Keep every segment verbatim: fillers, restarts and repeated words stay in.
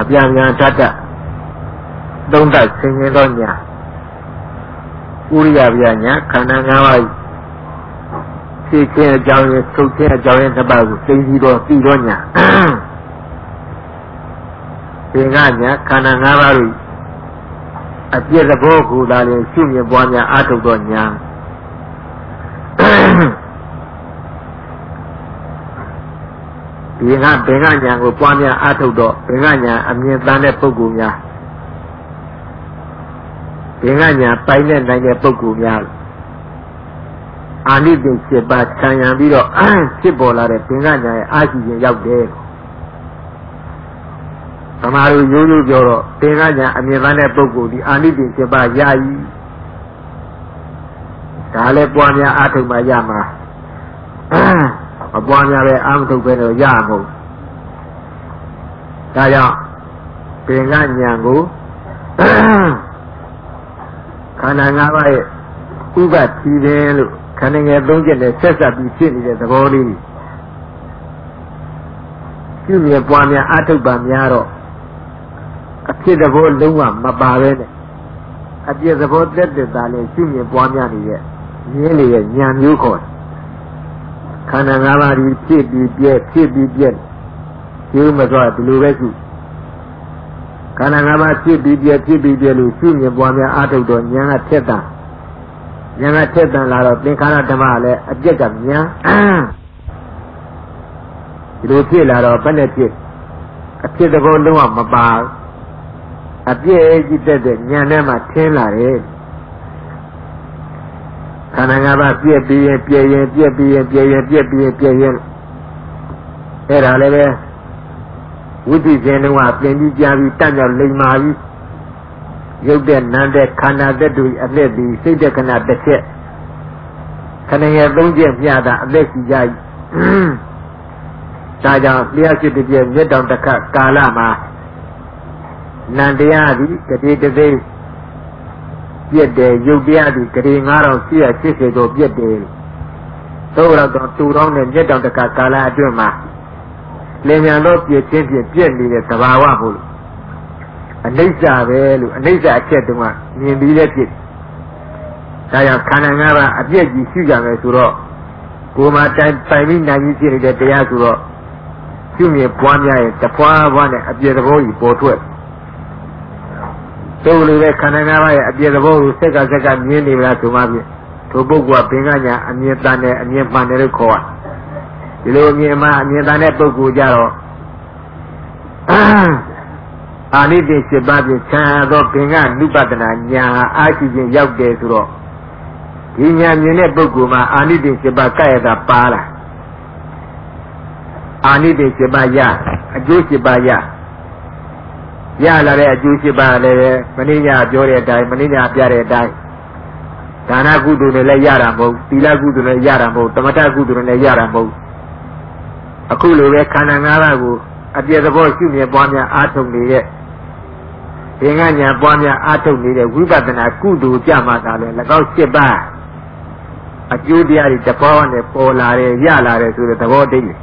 ပြာပြန်တတ်တတ်သုံးတတ်ဆင်ခြင်သောညာဥရိယပြညာခန္ဓာ၅ပါးသိခြင်းအကြောင်းရင်းထုတ်ခြင်းအကြောင်းရင်းတစ်ပါးကိုသိပြီးတော့သိတော့ညာသင်္ကညာခန္ဓာ၅ပါးကိုအပြည့်သဘောကိုသာလျှင်ရှုမြင်ပွားများအားထုတ်တော့ညာဒီကဘင်္ဂညာကိုပွားများအားထုတ်တော့ဘင်္ဂညာအမြင်တမ်းတဲ့ပုဂ္ဂိုလ်များဘင်္ဂညာပိုင်တဲ့နိုင်တဲ့ပုဂ္ဂိုလ်များအာနိသင်七ပါးခံရပြီးတော့ဖြစ်ပေါ်လာတဲ့ဘင်္ဂညာရဲ့အာရှိခြင်းရောက်တယ်သမားတို့ရိုးရိုးပြောတော့ဘင်္ဂညာအမြင်တမ်းတဲ့ပုဂ္ဂိုလ်ဒီအာနိသင်七ပါးရည်ဒါလည်းပွားများအားထုတ်မှရမှာမပွားများပဲအာမထုတ်ပဲတော့ရမှာမဟုတ်ဒါကြောင့်ဘင်္ဂညာကိုခန္ဓာ၅ပါးရဲ့ဥပ္ပတိတယ်လို့ခန္ဓာငယ်သုံးချက်နဲ့ဆက်ဆက်ပြီးဖြစ်နေတဲ့သဘောလေးပြုမြဲပွားများအားထုတ်ပါများတော့အဖြစ်သဘောလုံးဝမပါပဲနဲ့အပြည့်သဘောတက်တက်သားလေးပြုမြဲပွားများနေတဲ့မြင်းလေးရဲ့ဉာဏ်မျိုးခေါ်တယ်ခန္ဓာ၅ပါးဒီဖြစ်ပြီးပြည့်ဖြစ်ပြီးပြည့်ကျိုးမသွားဒီလိုပဲရှိခန္ဓာ၅ပါးဖြစ်ပြီးပြည့်ဖြစ်ပြီးပြည့်လို့ပြုမြဲပွားများအားထုတ်တော့ဉာဏ်ကထက်တာဉာဏ်ကထက်တန်လာတော့သင်္ခါရဓမ္မလည်းအပြက်ကဉာဏ်ဒီလိုဖြစ်လာတော့ဘယ်နဲ့ဖြစ်အဖြစ်သဘောလုံးဝမပါအပြည့်ကြီးတက်တဲ့ဉာဏ်ထဲမှာထင်းလာတယ်ခန္ဓာ၅ပါးပြည့်ပြီးရင်ပြည့်ရင်ပြည့်ပြီးရင်ပြည့်ရင်ပြည့်ပြီးရင်ပြည့်ရင်အဲ့ဒါလည်းပဲဝိသိခြင်းလုံးဝပြင်ပြီးကြားပြီးတတ်မြောက်လိမ္မာပြီးရုပ်တဲ့နာမ်တဲ့ခန္ဓာသက်တူအလက်ပြီးစိတ်တဲ့ခဏတစ်ချက်ခဏငယ်သုံးချက်ပြတာအလက်ရှိကြ၏ဒါကြောင့်တရားရှိတဲ့ပြည့်မြတ်တောင်တစ်ခါကာလမှာနန္တရားသည်တတိတသိပြည့်တယ်ရုပ်တရားသည်တတိငါးထောင်ရှိရရှိစေတော့ပြည့်တယ်သို့တော့တူတော်နဲ့မြတ်တောင်တစ်ခါကာလအတွင်းမှာလင်မြန်တော့ပြည့်ချင်းပြည့်ပြည့်နေတဲ့သဘာဝမို့လို့အနိစ္စပဲလို့အနိစ္စအချက်တုန်းကမြင်ပြီးတဲ့ဖြစ်ဒါကြောင့်ခန္ဓာ၅ပါးအပြည့်ကြီးရှိကြမယ်ဆိုတော့ကိုယ်မှာတိုင်ပိုင်ပြီးနိုင်ပြီးဖြစ်နေတဲ့တရားဆိုတော့ပြုမြင်ပွားများရဲ့တပွားပွားနဲ့အပြည့်သဘောကြီးပေါ်ထွက်တို့လိုပဲခန္ဓာ၅ပါးရဲ့အပြည့်သဘောကိုစက်ကစက်ကမြင်နေမလားဆိုမှဖြင့်ထိုပုဂ္ဂိုလ်ကဘင်္ဂညာအမြင်တန်တယ်အမြင်ပန်တယ်လို့ခေါ်ရဒီလိုအမြင်မှအမြင်တန်တဲ့ပုဂ္ဂိုလ်ကြတော့အာနိသင်七ပါးဖြင့်ခြံသောဘင်္ဂနုပဒနာညာအာရှိခြင်းရောက်တယ်ဆိုတော့ဒီညာမြင်တဲ့ပုဂ္ဂိုလ်မှာအာနိသင်七ပါးကဲ့ရတာပါလားအာနိသင်七ပါးရအကျိုး七ပါးရရလာတဲ့အကျိုး七ပါးလည်းမင်းညာပြောတဲ့အတိုင်းမင်းညာပြတဲ့အတိုင်းဒါနကုသိုလ်နဲ့လည်းရတာမဟုတ်သီလကုသိုလ်နဲ့ရတာမဟုတ်သမထကုသိုလ်နဲ့ရတာမဟုတ်အခုလိုပဲခန္ဓာ၅ပါးကိုအပြည့်သဘောရှုမြင်ပွားများအားထုတ်နေတဲ့သင်္ကညာပွားများအားထုတ်နေတဲ့ဝိပဿနာကုသိုလ်ကြမှာသာလဲ၎င်း七ပါးအကျိုးတရားတွေတပေါင်းနဲ့ပေါ်လာတယ်ရလာတယ်ဆိုတဲ့သဘောတည်း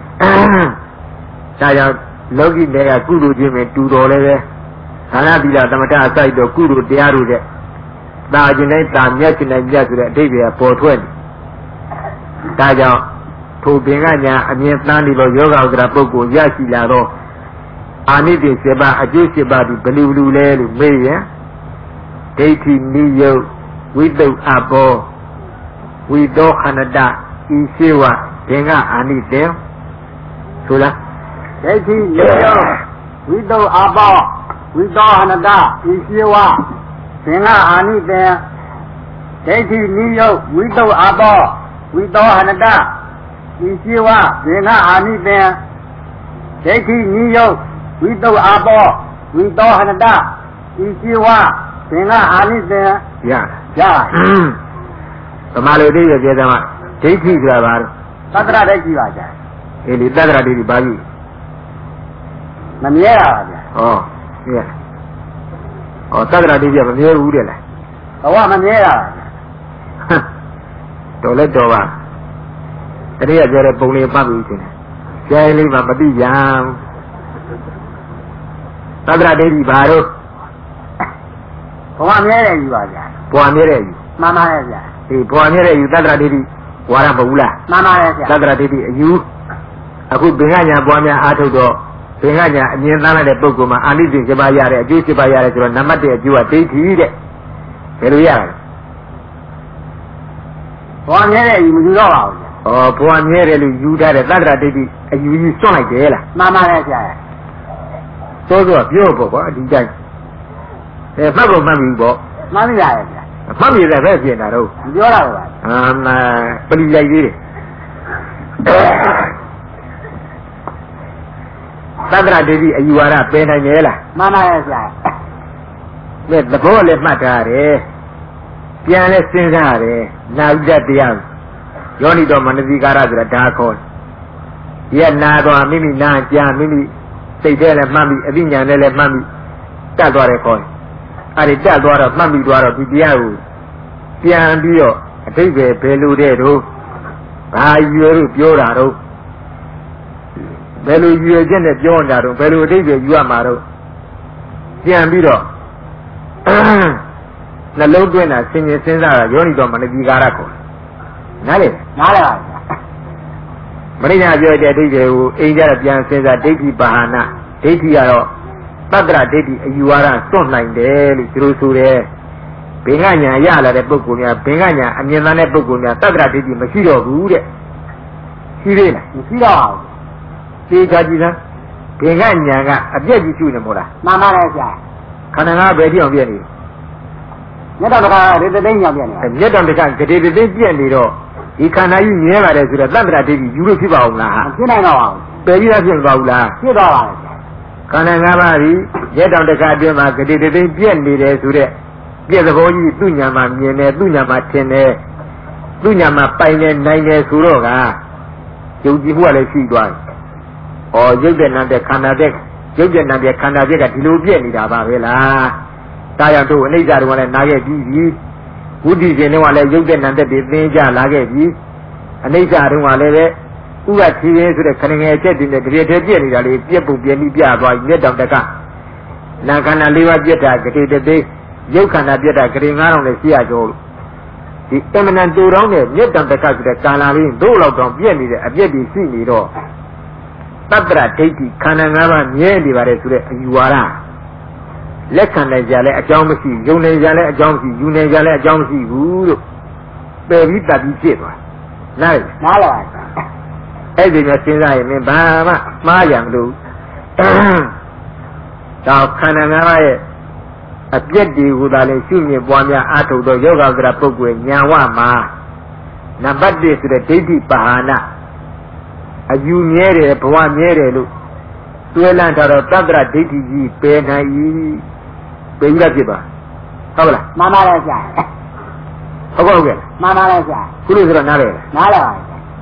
ဒါကြောင့်လောကီနယ်ကကုသိုလ်ချင်းပဲတူတော်လည်းပဲဌာနသီလသမထအစိုက်တော့ကုသိုလ်တရားတို့တဲ့တာခြင်းတိုင်းတာမြတ်ခြင်းတိုင်းမြတ်ဆိုတဲ့အဓိပ္ပာယ်ပေါ်ထွက်တယ်ဒါကြောင့်ထိုပင်ကညာအမြင်တမ်းပြီးတော့ယောဂဥဒရာပုဂ္ဂိုလ်ရရှိလာတော့အာနိသင်七ပါးအကျိုး七ပါးဒီဘယ်လိုလူလဲလို့မေးရင်ဒိဋ္ဌိနိယုတ်ဝိတုအဘောဝိတောခန္တဤရှိဝပင်ကအာနိသင်ဆိုလားဒိဋ္ဌိနိယုတ်ဝိတုအဘောဝိတောခန္တဤရှိဝပင်ကအာနိသင်ဒိဋ္ဌိနိယုတ်ဝိတုအဘောဝိတောခန္တဤရှိဝပင်ကအာနိသင်ဒိဋ္ဌိနိယုတ်ဝိတုအဘောဝိတောဟနတဤရှိဝသင်္ကအာနိသင်ရရဗမာလူတွေရဲ့ကျေသမားဒိဋ္ဌိဆိုတာဘာလဲသတ္တရဒိဋ္ဌိပါဗျာအေးဒီသတ္တရဒိဋ္ဌိဘာကြီးမမြဲရပါဗျာဟောမြဲဟောသတ္တရဒိဋ္ဌိကမမြဲဘူးတဲ့လားဘဝမမြဲရပါဗျာတော်လဲတော်ပါတတိယပြောတဲ့ပုံလေးပတ်ပြီးရှင်ကျဲလေးမှမသိကြဘူးသတ္တရဒိဋ္ဌိဘာလို့ဘဝမြဲတယ်ယူပါဗျာဘဝမြဲတယ်ယူမှန်ပါရဲ့ဗျာဒီဘဝမြဲတယ်ယူသတ္တရဒိဋ္ဌိဝါရမဟုတ်ဘူးလားမှန်ပါရဲ့ဗျာသတ္တရဒိဋ္ဌိအယူအခုဘင်္ဂညာပွားများအားထုတ်တော့ဘင်္ဂညာအမြင်သားလိုက်တဲ့ပုဂ္ဂိုလ်မှာအာနိသင်七ပါးရတယ်အကျိုး七ပါးရတယ်ဆိုတော့နံပါတ်တစ်အကျိုးကဒိဋ္ဌိတဲ့ဘယ်လိုရလဲဘဝမြဲတယ်ယူမယူတော့ပါဘူးဩဘဝမြဲတယ်လို့ယူထားတဲ့သတ္တရဒိဋ္ဌိအယူကြီးစွန့်လိုက်တယ်လားမှန်ပါရဲ့ဗျာသို့သောပြောပေါ့ကွာဒီတိုင်းအဲမှတ်ဖို့မှတ်ပြီပေါ့မှန်ပါရဲ့ဗျာမှတ်ပြီလည်းပဲပြင်တာတော့ပြောတာပါအာမပလီလိုက်သေးတယ်သတ္တရဒိဋ္ဌိအယူဝါဒပယ်နိုင်ရဲ့လားမှန်ပါရဲ့ဗျာမဲ့သဘောလည်းမှတ်ထားတယ်ပြန်လဲစဉ်းစားရတယ်နာဥဒ္ဒတရားယောနိတော်မနတိကာရဆိုတာဒါခေါ်ဒီကနာတော့မိမိနာကြာမိမိစိတ်ထဲလည်းမှတ်ပြီးအသိဉာဏ်နဲ့လည်းမှတ်ပြီးတတ်သွားတယ်ခေါ်တယ်အဲ့ဒီတတ်သွားတော့မှတ်ပြီးသွားတော့ဒီတရားကိုပြန်ပြီးတော့အတိတ်ပဲဘယ်လိုတဲ့တော့ဘာရွယ်လို့ပြောတာတော့ဘယ်လိုရွယ်ချက်နဲ့ပြောနေတာတော့ဘယ်လိုအတိတ်ပဲယူရမှာတော့ပြန်ပြီးတော့နှလုံးသွင်းတာဆင်ញင်စဉ်းစားတာယောနိတော်မနတိကာရခေါ်နားလေနားလေပါဗျာမရိညာပြောတဲ့အဓိပ္ပာယ်ကိုအိမ်ကြတော့ပြန်စဉ်းစားဒိဋ္ဌိပါဟနာဒိဋ္ဌိကတော့သတ္တရဒိဋ္ဌိအယူဝါဒစွန့်နိုင်တယ်လို့သူတို့ဆိုတယ်ဘင်္ဂညာရလာတဲ့ပုဂ္ဂိုလ်များဘင်္ဂညာအမြင်သားတဲ့ပုဂ္ဂိုလ်များသတ္တရဒိဋ္ဌိမရှိတော့ဘူးတဲ့ရှိသေးလားမရှိတော့ဘူးသိကြကြည့်လားဘင်္ဂညာကအပြည့်ကြီးရှိနေမို့လားမှန်ပါတယ်ဗျာခန္ဓာငါးဘယ်တိအောင်ပြည့်နေမြတ်တော်ကဒေသသိညောင်ပြည့်နေမြတ်တော်ကဂတိတိပြည့်နေတော့ဒီခန္ဓာကြီးမြဲပါတယ်ဆိုတော့သတ္တရဒိဋ္ဌိယူလို့ဖြစ်ပါအောင်လားဟာဖြစ်နိုင်တော့ပါဘူးပယ်ပြီးသားဖြစ်မပါဘူးလားဖြစ်တော့ပါဘူးခန္ဓာငါးပါးကြီးရက်တောင်တစ်ခါအတွင်းမှာဂတိတိပြည့်နေတယ်ဆိုတဲ့ပြည့်သဘောကြီးသူ့ညာမှာမြင်တယ်သူ့ညာမှာထင်တယ်သူ့ညာမှာပိုင်တယ်နိုင်တယ်ဆိုတော့ကယုံကြည်မှုကလည်းရှိသွားတယ်။ဩရုပ်တဲ့နာတဲ့ခန္ဓာတဲ့ရုပ်တဲ့နာတဲ့ခန္ဓာတဲ့ကဒီလိုပြည့်နေတာပါပဲလား။ဒါကြောင့်တို့အနိစ္စတော်ကလည်းနာခဲ့ပြီးပြီ။ဝိတိရှင်တွေကလည်းရုပ်တဲ့နာတဲ့တွေသင်ကြလာခဲ့ပြီ။အနိစ္စတော်ကလည်းပဲဥပ္ပတိရင်းဆိုတဲ့ခဏငယ်ချက်တည်းနဲ့တရေထဲပြည့်နေတာလေးပြည့်ပုံပြည့်ပြီးပြသွားပြီမြတ်တော်တကနာခန္ဓာလေးပါးပြည့်တာဂတိတသိရုပ်ခန္ဓာပြည့်တာဂတိငါးထောင်နဲ့ရှိရကြောဒီအမနန်တူတောင်းတဲ့မြတ်တံတကဆိုတဲ့ကာလာလေးတို့လောက်တောင်ပြည့်နေတဲ့အပြည့်တွေရှိနေတော့တတ္တရဒိဋ္ဌိခန္ဓာငါးပါးမြဲနေပါတယ်ဆိုတဲ့အယူဝါဒလက်ခံနိုင်ကြလဲအကြောင်းမရှိယုံနိုင်ကြလဲအကြောင်းမရှိယူနိုင်ကြလဲအကြောင်းမရှိဘူးလို့ပယ်ပြီးတတ်ပြီးဖြစ်သွားနားနားလာပါအဲ့ဒီမျိုးစဉ်းစားရင်မင်းဘာမှမှားရမလို့တော့ခန္ဓာငါးပါးရဲ့အပြည့်ဒီဟူတာလည်းရှုမြင်ပွားများအားထုတ်သောယောဂဝတ္တပုဂ္ဂိုလ်ညာဝမှာနံပါတ်တစ်ဆိုတဲ့ဒိဋ္ဌိပါဟနာအယူမြဲတယ်ဘဝမြဲတယ်လို့တွဲလန့်ထားတော့တတ္တရဒိဋ္ဌိကြီးပယ်နိုင်၏ပယ်ရဖြစ်ပါဟုတ်လားမှန်ပါရဲ့ဗျာဟုတ်ပါ့ကဲ့မှန်ပါရဲ့ဗျာခုလို့ဆိုတော့နားလေနားလေပါ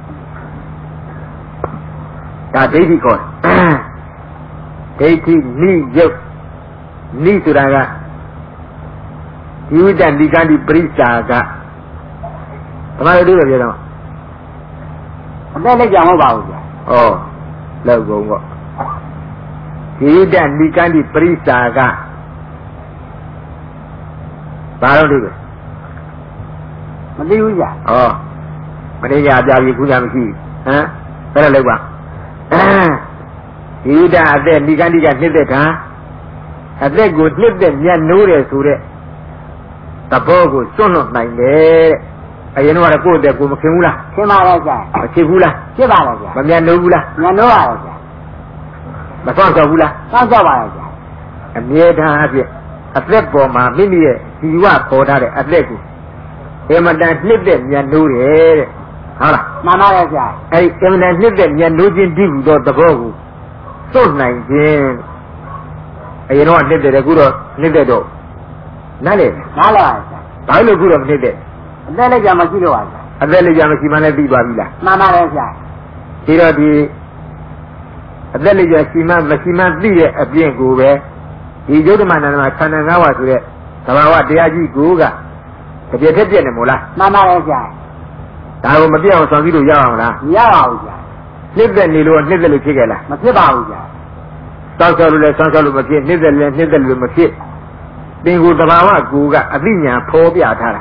ဒါဒိဋ္ဌိခေါ်တယ်ဒိဋ္ဌိနိယုတ်နိဆိုတာကဒီဝိတ္တနိကန္တိပရိစ္ဆာကဘာလို့ဒီလိုပြောတော့အသက်လက်ကြမဟုတ်ပါဘူးဗျာဩလောက်ကုန်ပေါ့ဒီဝိတ္တနိကန္တိပရိစ္ဆာကဘာလို့ဒီလိုမသိဘူးဗျာဩမသိကြပြပြီခုကြမရှိဟမ်ဘယ်လိုလုပ်ပါဒီဝိတ္တအသက်နိကန္တိကနှစ်သက်တာအသက်ကိုနှစ်သက်ညှနိုးတယ်ဆိုတဲ့သဘောကိုစွန့်လွတ်နိုင်တယ်အရင်တော့ကိုယ့်အသက်ကိုမခင်ဘူးလားခင်ပါရဲ့ကြာမခင်ဘူးလားဖြစ်ပါရဲ့ကြာမမြတ်နိုးဘူးလားမြတ်နိုးပါရဲ့ကြာမဆောင်ကြောက်ဘူးလားဆောင်ကြောက်ပါရဲ့ကြာအမြဲတမ်းအဖြစ်အသက်ပေါ်မှာမိမိရဲ့ဇီဝပေါ်ထားတဲ့အသက်ကိုအမတန်နှစ်သက်မြတ်နိုးတယ်တဲ့ဟုတ်လားမှန်ပါရဲ့ကြာအဲဒီအမတန်နှစ်သက်မြတ်နိုးခြင်းတည်ဟူသောသဘောကိုစွန့်နိုင်ခြင်းအရင်တော့နှစ်သက်တယ်အခုတော့နှစ်သက်တော့နားလေနားလေဘာလို့ခုတော့မနှစ်သက်အသက်လည်းကြာမရှိတော့ပါဘူးအသက်လည်းကြာမရှိမှလည်းပြီးသွားပြီလားမှန်ပါတယ်ဗျာဒီတော့ဒီအသက်လည်းကြာရှိမှမရှိမှသိတဲ့အပြင်ကိုပဲဒီယုဒ္ဓမနန္ဒမှာခန္ဓာ၅ပါးဆိုတဲ့သဘာဝတရားကြီးကိုကတပြည့်ထက်ပြည့်နေမို့လားမှန်ပါတယ်ဗျာဒါကိုမပြတ်အောင်ဆောင်ပြီးလို့ရအောင်လားမရပါဘူးဗျာနှစ်သက်နေလို့နှစ်သက်လို့ဖြစ်ခဲ့လားမဖြစ်ပါဘူးဗျာဟတောက်ဆောက်လို့လည်းဆောက်ဆောက်လို့မဖြစ်နှစ်သက်လည်းနှစ်သက်လို့မဖြစ်သင်္ကူတဘာဝကူကအသိဉာဏ်ဖော်ပြထားတာ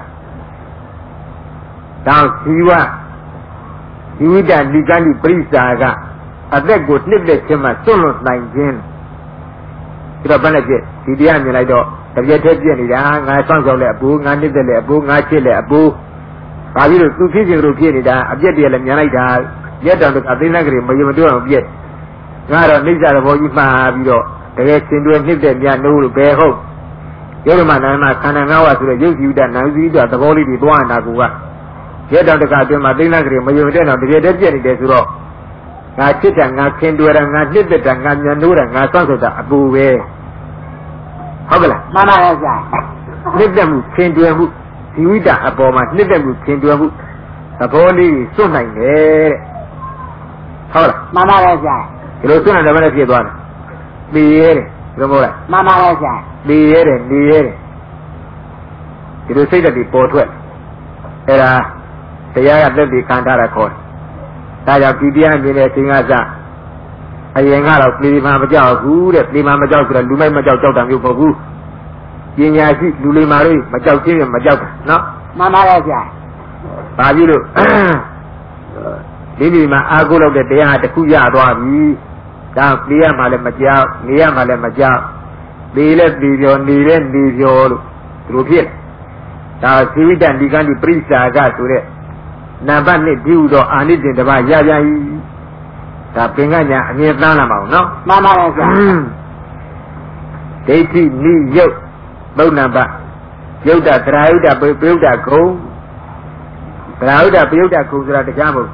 တောင်းဇီဝဇီဝိတဒီကတိပရိစ္ဆာကအသက်ကိုနှစ်သက်ခြင်းမှစွန့်လွတ်နိုင်ခြင်းဒီတော့ဘယ်နဲ့ဖြစ်ဒီတရားမြင်လိုက်တော့တပြည့်တည်းပြည့်နေတာငါဆောက်ဆောက်လည်းအပူငါနှစ်သက်လည်းအပူငါချစ်လည်းအပူဘာဖြစ်လို့သူဖြစ်ခြင်းလို့ဖြစ်နေတာအပြည့်တည်းလည်းမြင်လိုက်တာရက်တော်ကအသိဉာဏ်ကလေးမယုံမတွအောင်ပြည့်ငါတော့နှိစ္စသဘောကြီးမှားပြီးတော့တကယ်ရှင်တွဲနှစ်သက်များလို့ဘယ်ဟုတ်ရုပ်ဓမ္မနာမခန္ဓာ၅ပါးဆိုတဲ့ရုပ်ဇီဝတနာဇီဝတသဘောလေးတွေသွားနေတာကူကရက်တော်တကအတွင်းမှာသိဉာဏ်ကလေးမယုံတဲ့တော့တကယ်တည်းပြည့်နေတယ်ဆိုတော့ငါချစ်တာငါခင်တွဲတာငါနှစ်သက်တာငါမြန်နိုးတာငါစောင့်ဆိုတာအပူပဲဟုတ်ကလားမှန်ပါရဲ့ဆရာနှစ်သက်မှုခင်တွဲမှုဇီဝတအပေါ်မှာနှစ်သက်မှုခင်တွဲမှုသဘောလေးစွန့်နိုင်တယ်တဲ့ဟုတ်လားမှန်ပါရဲ့ဆရာဒီလိုစွန့်နိုင်တယ်ဘယ်နဲ့ဖြစ်သွားလဲပြီးရဲတယ်ဘယ်လိုမဟုတ်လားမှန်ပါရဲ့ဆရာပြီးရဲတယ်နေရဲတယ်ဒီလိုစိတ်ဓာတ်တွေပေါ်ထွက်အဲ့ဒါတရားကသက်ပြီးခံထားတာခေါ်တယ်ဒါကြောင့်ဒီတရားမြင်တဲ့အချိန်ကစအရင်ကတော့ပြေမာမကြောက်ဘူးတဲ့ပြေမာမကြောက်ဆိုတော့လူမိုက်မကြောက်ကြောက်တာမျိုးမဟုတ်ဘူးပညာရှိလူလိမ္မာတွေမကြောက်ချင်းမကြောက်တာနော်မှန်ပါရဲ့ဆရာဘာဖြစ်လို့ဒီဒီမှာအာကိုလောက်တဲ့တရားတစ်ခုရသွားပြီဒါပြေးရမှလည်းမကြောက်နေရမှလည်းမကြောက်ပြေးလည်းပြေးပြောနေလည်းနေပြောလို့ဒီလိုဖြစ်ဒါဇီဝတဒီကံဒီပရိစ္ဆာကဆိုတဲ့နံပါတ်နှစ်ဒီဥသောအာနိသင်တစ်ပါးရပြန်ပြီဒါပင်ကညာအမြင်သန်းလာပါဦးနော်မှန်ပါရဲ့ဆရာဒိဋ္ဌိနိယုတ်သုံးနံပါတ်ယုတ်တသရာယုတ်တပယုတ်တဂုံသရာယုတ်တပယုတ်တဂုံဆိုတာတရားမဟုတ်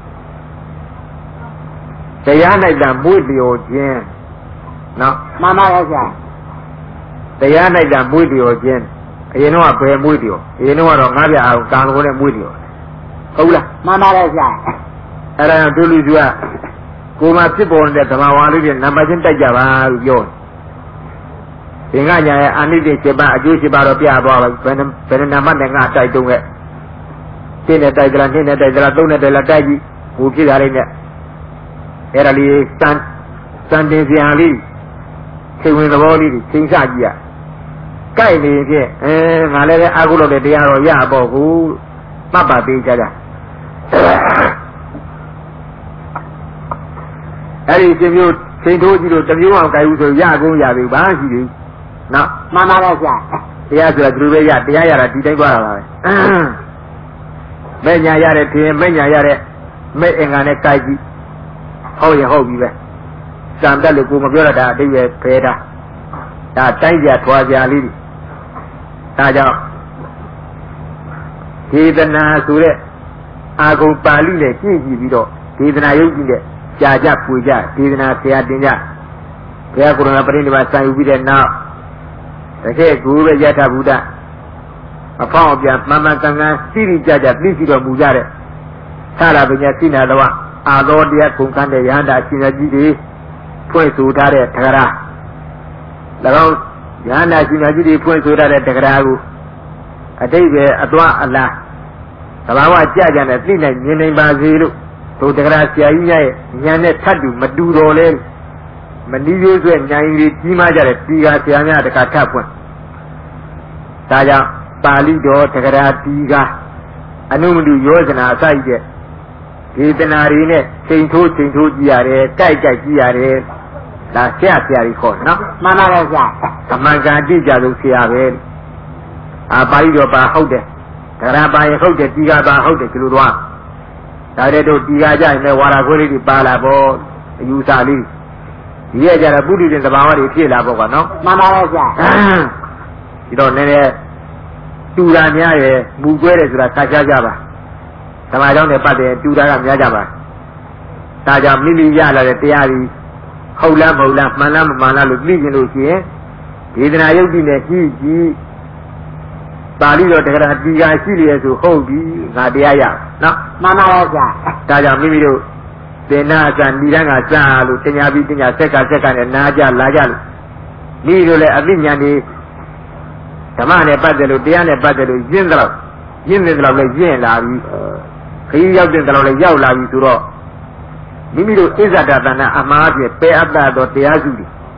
တရား၌သာမွေ့လျော်ခြင်းနော်မှန်ပါရဲ့ဆရာတရား၌သာမွေ့လျော်ခြင်းအရင်တော့ဘယ်မွေ့လျော်အရင်တော့ငါးပြအောင်ကံလုံးနဲ့မွေ့လျော်ဟုတ်လားမှန်ပါရဲ့ဆရာအဲ့ဒါတို့လူစုကကိုယ်မှာဖြစ်ပေါ်နေတဲ့ဓမ္မဝါလေးတွေနံပါတ်ချင်းတိုက်ကြပါလို့ပြောတယ်သင်္ကညာရဲ့အာနိသင်七ပါးအကျိုး七ပါးတော့ပြသွားပါဘယ်ဘယ်နံပါတ်နဲ့ငါတိုက်တုံးခဲ့တစ်နဲ့တိုက်ကြလားနှစ်နဲ့တိုက်ကြလားသုံးနဲ့တိုက်လားတိုက်ကြည့်ဟိုဖြစ်တာလေးနဲ့အဲ့ဒါလေးစံစံတင်စရာလေးချိန်ဝင်သဘောလေးချိန်စကြည့်ရကြိုက်နေဖြင့်အဲငါလည်းပဲအာဟုလို့တဲ့တရားတော်ရပေါ့ကူမှတ်ပါသေးကြကြအဲ့ဒီဒီမျိုးချိန်ထိုးကြည့်လို့တမျိုးအောင်ကြိုက်ဘူးဆိုရကုန်ရပြီဘာရှိသေးနော်မှန်ပါလားဆရာတရားဆိုတာသူတို့ပဲရတရားရတာဒီတိုင်းသွားတာပါပဲမဲ့ညာရတဲ့ထင်မဲ့ညာရတဲ့မဲ့အင်္ဂါနဲ့ကြိုက်ကြည့်ဟုတ်ရင်ဟုတ်ပြီပဲစံတက်လို့ကိုမပြောရတာအတိတ်ပဲဖဲတာဒါတိုက်ကြထွားကြလေးဒါကြောင့်ဒေသနာဆိုတဲ့အာဂုံပါဠိနဲ့ကြည့်ကြည့်ပြီးတော့ဒေသနာယုတ်ကြည့်တဲ့ကြာကြပွေကြဒေသနာဆရာတင်ကြဘုရားကိုယ်တော်ပရိနိဗ္ဗာန်ဆံယူပြီးတဲ့နောက်တကယ်ကိုယ်ပဲယထာဘုဒ္ဓအဖောင်းအပြန်မှန်မှန်ကန်ကန်သိရိကြကြသိရှိတော်မူကြတဲ့သာရပညာစိနာတော်အာသောတရားကုန်ခန်းတဲ့ယဟန္တာရှင်ကြီးတွေဖွင့်ဆိုထားတဲ့တဂရ၎င်းယဟန္တာရှင်ကြီးတွေဖွင့်ဆိုထားတဲ့တဂရကိုအတိတ်ပဲအသွားအလားသဘာဝကြကြနဲ့သိနိုင်မြင်နိုင်ပါစေလို့တို့တဂရဆရာကြီးရဲ့ဉာဏ်နဲ့ထပ်တူမတူတော်လဲမနီးရိုးဆွဲဉာဏ်ကြီးကြီးမားကြတဲ့ဒီကဆရာများတခါထပ်ဖွင့်ဒါကြောင့်ပါဠိတော်တဂရဒီကအနုမတုယောဇနာအစရှိတဲ့ဒေသနာတွေနဲ့ချိန်ထိုးချိန်ထိုးကြည့်ရတယ်တိုက်တိုက်ကြည့်ရတယ်ဒါဆရာဆရာကြီးခေါ်နော်မှန်ပါရဲ့ဆရာအမှန်ကန်ကြည့်ကြလို့ဆရာပဲအာပါဠိတော်ပါဟုတ်တယ်တဂရပါရင်ဟုတ်တယ်ဒီကပါဟုတ်တယ်ဒီလိုတော့ဒါတဲ့တို့ဒီကကြရင်လည်းဝါရခွေးလေးတွေပါလာပေါ့အယူဆလေးဒီရကြတော့ပုရိသေသဘာဝတွေဖြစ်လာပေါ့ကွာနော်မှန်ပါရဲ့ဆရာဒီတော့နည်းနည်းတူတာများရဲ့မူကွဲတယ်ဆိုတာခါချကြပါဓမ္မကြောင့်နဲ့ပတ်တယ်တူတာကများကြပါဒါကြောင့်မိမိရလာတဲ့တရားကြီးဟုတ်လားမဟုတ်လားမှန်လားမမှန်လားလို့သိကျင်လို့ရှိရင်ဒေသနာယုတ်တိနဲ့ကြည့်ကြည့်ပါဠိတော်တက္ကရာဒီကရှိရဆိုဟုတ်ပြီငါတရားရနော်မှန်ပါရဲ့ဆရာဒါကြောင့်မိမိတို့သင်္နာကဏီရန်ကစလို့တင်ညာပြီးတင်ညာဆက်ကဆက်ကနဲ့နာကြလာကြလို့မိမိတို့လည်းအသိဉာဏ်တွေဓမ္မနဲ့ပတ်သက်လို့တရားနဲ့ပတ်သက်လို့ရင်းတော့ရင်းနေတယ်လို့လည်းရင်းလာပြီခရီးရောက်တဲ့တော်လည်းရောက်လာပြီဆိုတော့မိမိတို့ဣဇဒတနာအမှားဖြင့်ပေအပ်တာတော်တရားစုတွေ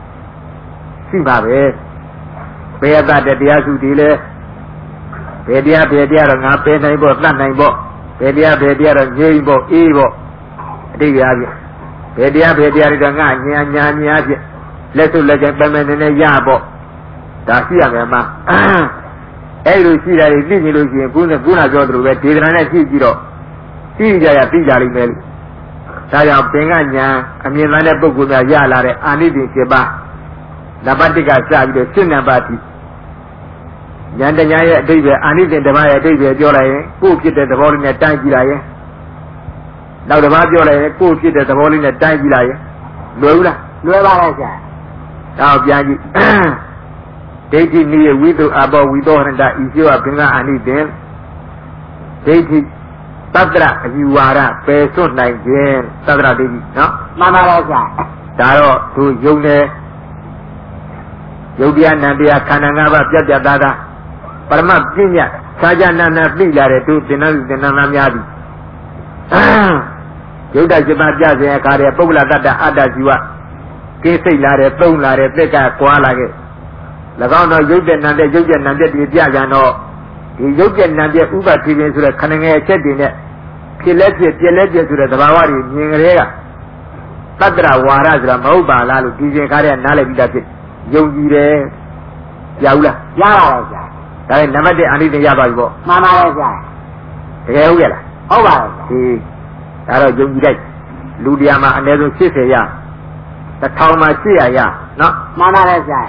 ရှိပါပဲဘယ်သာတရားစုဒီလေဘယ်တရားဘယ်တရားတော့ငါပယ်နိုင်ဖို့တတ်နိုင်ဖို့ဘယ်တရားဘယ်တရားတော့ငြိမ့်ဖို့အေးဖို့အတိတ်ရပြီဘယ်တရားဘယ်တရားတော့ငါညာညာညာဖြင့်လက်စုပ်လက်ကျပယ်မယ်နည်းနည်းရဖို့ဒါရှိရမယ်မှာအဲ့လိုရှိတယ်သိနေလို့ရှိရင်ခုနကခုနပြောသလိုပဲဒေသနာနဲ့ရှိကြည့်တော့သိကြရသိကြလိမ့်မယ်လို့ဒါကြောင့်ပင်ကညာအမြင်မှန်တဲ့ပုဂ္ဂိုလ်များရလာတဲ့အာနိသင်၈ပါးနံပါတ်၁ကစပြီးတော့ရှင်းနံပါတ်ထိဉာဏ်တရားရဲ့အတိတ်ပဲအာနိသင်တစ်ပါးရဲ့အတိတ်ပဲပြောလိုက်ရင်ကိုယ်ဖြစ်တဲ့သဘောလေးနဲ့တိုင်းကြည့်လိုက်ရင်နောက်တစ်ပါးပြောလိုက်ရင်ကိုယ်ဖြစ်တဲ့သဘောလေးနဲ့တိုင်းကြည့်လိုက်ရင်လွယ်ဘူးလားလွယ်ပါရဲ့ဆရာတော့ပြန်ကြည့်ဒိဋ္ဌိနိယဝိတုအဘောဝိသောဟရတဤရှိဝဘင်္ဂအာနိသင်ဒိဋ္ဌိသတ္တရအယူဝါဒပယ်စွန့်နိုင်ခြင်းသတ္တရဒိဋ္ဌိနော်မှန်ပါပါဆရာဒါတော့သူယုံတယ်ယုတ်တရားနံတရားခန္ဓာ၅ပါးပြတ်ပြတ်သားသားပရမပညာသာကြနာနာသိလာတဲ့သူသင်္နသင်္နနာများသည်ယုတ်တจิตပြစဉ်အခါတည်းပုဂ္ဂလတ္တအတ္တဇီဝကိစိတ်လာတယ်သုံးလာတယ်သက်ကကွာလာခဲ့၎င်းတော့ယုတ်တဲ့နံတဲ့ယုတ်တဲ့နံတဲ့ဒီပြကြတော့ဒီယုတ်တဲ့နံတဲ့ဥပတိပင်ဆိုတဲ့ခဏငယ်အချက်တွေနဲ့ဖြစ်လက်ဖြစ်ပြက်လက်ပြက်ဆိုတဲ့သဘာဝတွေမြင်ကြတဲ့ကတတ္တရဝါရဆိုတာမဟုတ်ပါလားလို့ဒီစဉ်ခါတည်းနားလည်ပြီးသားဖြစ်ယုံကြည်တယ်ရဘူးလားရပါပါဗျာဒါနဲ့နံပါတ်၁အာနိသင်ရပါပြီပေါ့မှန်ပါရဲ့ဗျာတကယ်ဟုတ်ရဲ့လားဟုတ်ပါရဲ့ဒီဒါတော့ယုံကြည်လိုက်လူတရားမှာအနည်းဆုံး၈၀ရတစ်ထောင်မှာ၈၀၀ရနော်မှန်ပါရဲ့ဗျာ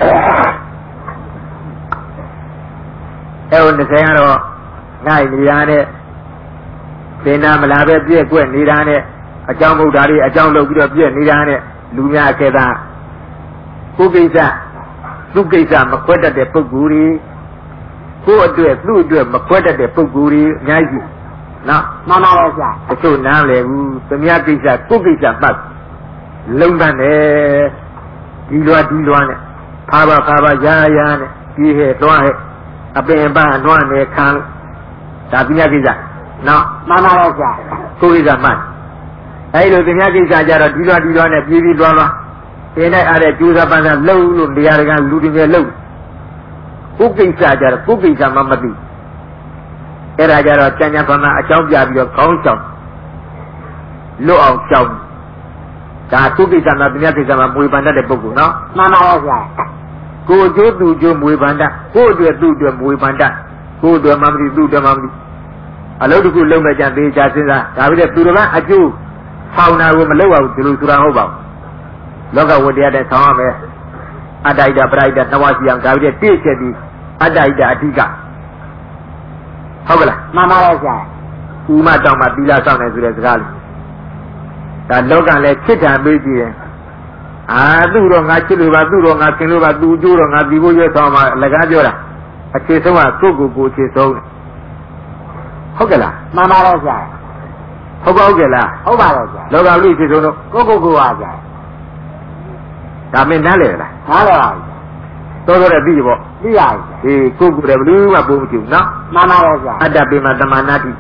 အဲ့ဟို၂၀ကတော့နိုင်နေတာနဲ့သင်္နာမလာပဲပြည့်ကွက်နေတာနဲ့အကြောင်းဗုဒ္ဓတွေအကြောင်းလုပ်ပြီးတော့ပြည့်နေတာနဲ့လူများအခေတာကိုယ်ကိစ္စသူ့ကိစ္စမခွဲတတ်တဲ့ပုဂ္ဂိုလ်တွေကိုယ်အတွက်သူ့အတွက်မခွဲတတ်တဲ့ပုဂ္ဂိုလ်တွေအများကြီးနော်မှန်ပါရဲ့ဗျာတချို့နားလေဘူးသူများကိစ္စကိုယ်ကိစ္စမှတ်လုံးပန်းတယ်ဒီလွားဒီလွားနဲ့ဖားပါဖားပါရာရာနဲ့ပြီးဟဲ့တွားဟဲ့အပင်ပန်းတွားနေခံဒါသူများကိစ္စနော်မှန်ပါရဲ့ဗျာကိုယ်ကိစ္စမှတ်အဲ့လိုသူများကိစ္စကြတော့ဒီလွားဒီလွားနဲ့ပြီးပြီးတွားတွားသင်နဲ့အားတဲ့ကျိုးစားပန်းစားလှုပ်လို့နေရာကလူတွေနဲ့လှုပ်ကိုယ်ကိစ္စကြတော့ကိုယ်ကိစ္စမှမသိအဲ့ဒါကြတော့ကြံ့ကြံ့ဖန်ဖန်အကြောင်းပြပြီးတော့ခေါင်းချောင်းလွတ်အောင်ချောင်းဒါကိုယ်ကိစ္စမှာသူများကိစ္စမှာမွေပန်တတ်တဲ့ပုဂ္ဂိုလ်နော်မှန်ပါရဲ့ဗျာကိုယ်ကျိုးသူကျိုးမွေပန်တတ်ကိုယ်အတွက်သူ့အတွက်မွေပန်တတ်ကိုယ်အတွက်မှမသိသူ့အတွက်မှမသိအလုပ်တစ်ခုလုံးမဲ့ကြံသေးချာစဉ်းစားဒါပြီးတဲ့သူတစ်ပါးအကျိုးဆောင်တာကိုမလုပ်အောင်ဒီလိုဆိုတာဟုတ်ပါဘူးလောကဝတ္တရားတဲ့ဆောင်းရမယ်အတ္တဣဒပရိဒနဝစီအောင်ဒါပြီးတဲ့ပြည့်ချက်ပြီးအတ္တဣဒအဓိကဟုတ်ကလားမှန်ပါရဲ့ဆရာဥမတောင်မှသီလဆောင်တယ်ဆိုတဲ့စကားလေးဒါလောကလည်းချစ်တာပေးကြည့်ရင်အာသူ့တော့ငါချစ်လို့ပါသူ့တော့ငါခင်လို့ပါသူ့ကျိုးတော့ငါဒီဘိုးရွေးဆောင်မှာလကားပြောတာအခြေဆုံးကကိုယ့်ကိုယ်ကိုအခြေဆုံးဟုတ်ကလားမှန်ပါရဲ့ဆရာဟုတ်ပါဟုတ်ကဲ့လားဟုတ်ပါရဲ့ဆရာလောကလူအခြေဆုံးတော့ကိုယ့်ကိုယ်ကိုပါဆရာဒါမင်းနားလေလားနားလေပါဘူးတော်တော်လည်းပြီးပေါ့ပြီးပါပြီဟေးကိုယ်ကိုယ်လည်းဘယ်လိုမှပုံမကြည့်ဘူးနော်မှန်ပါရဲ့ဆရာအတ္တပိမတမနာတိ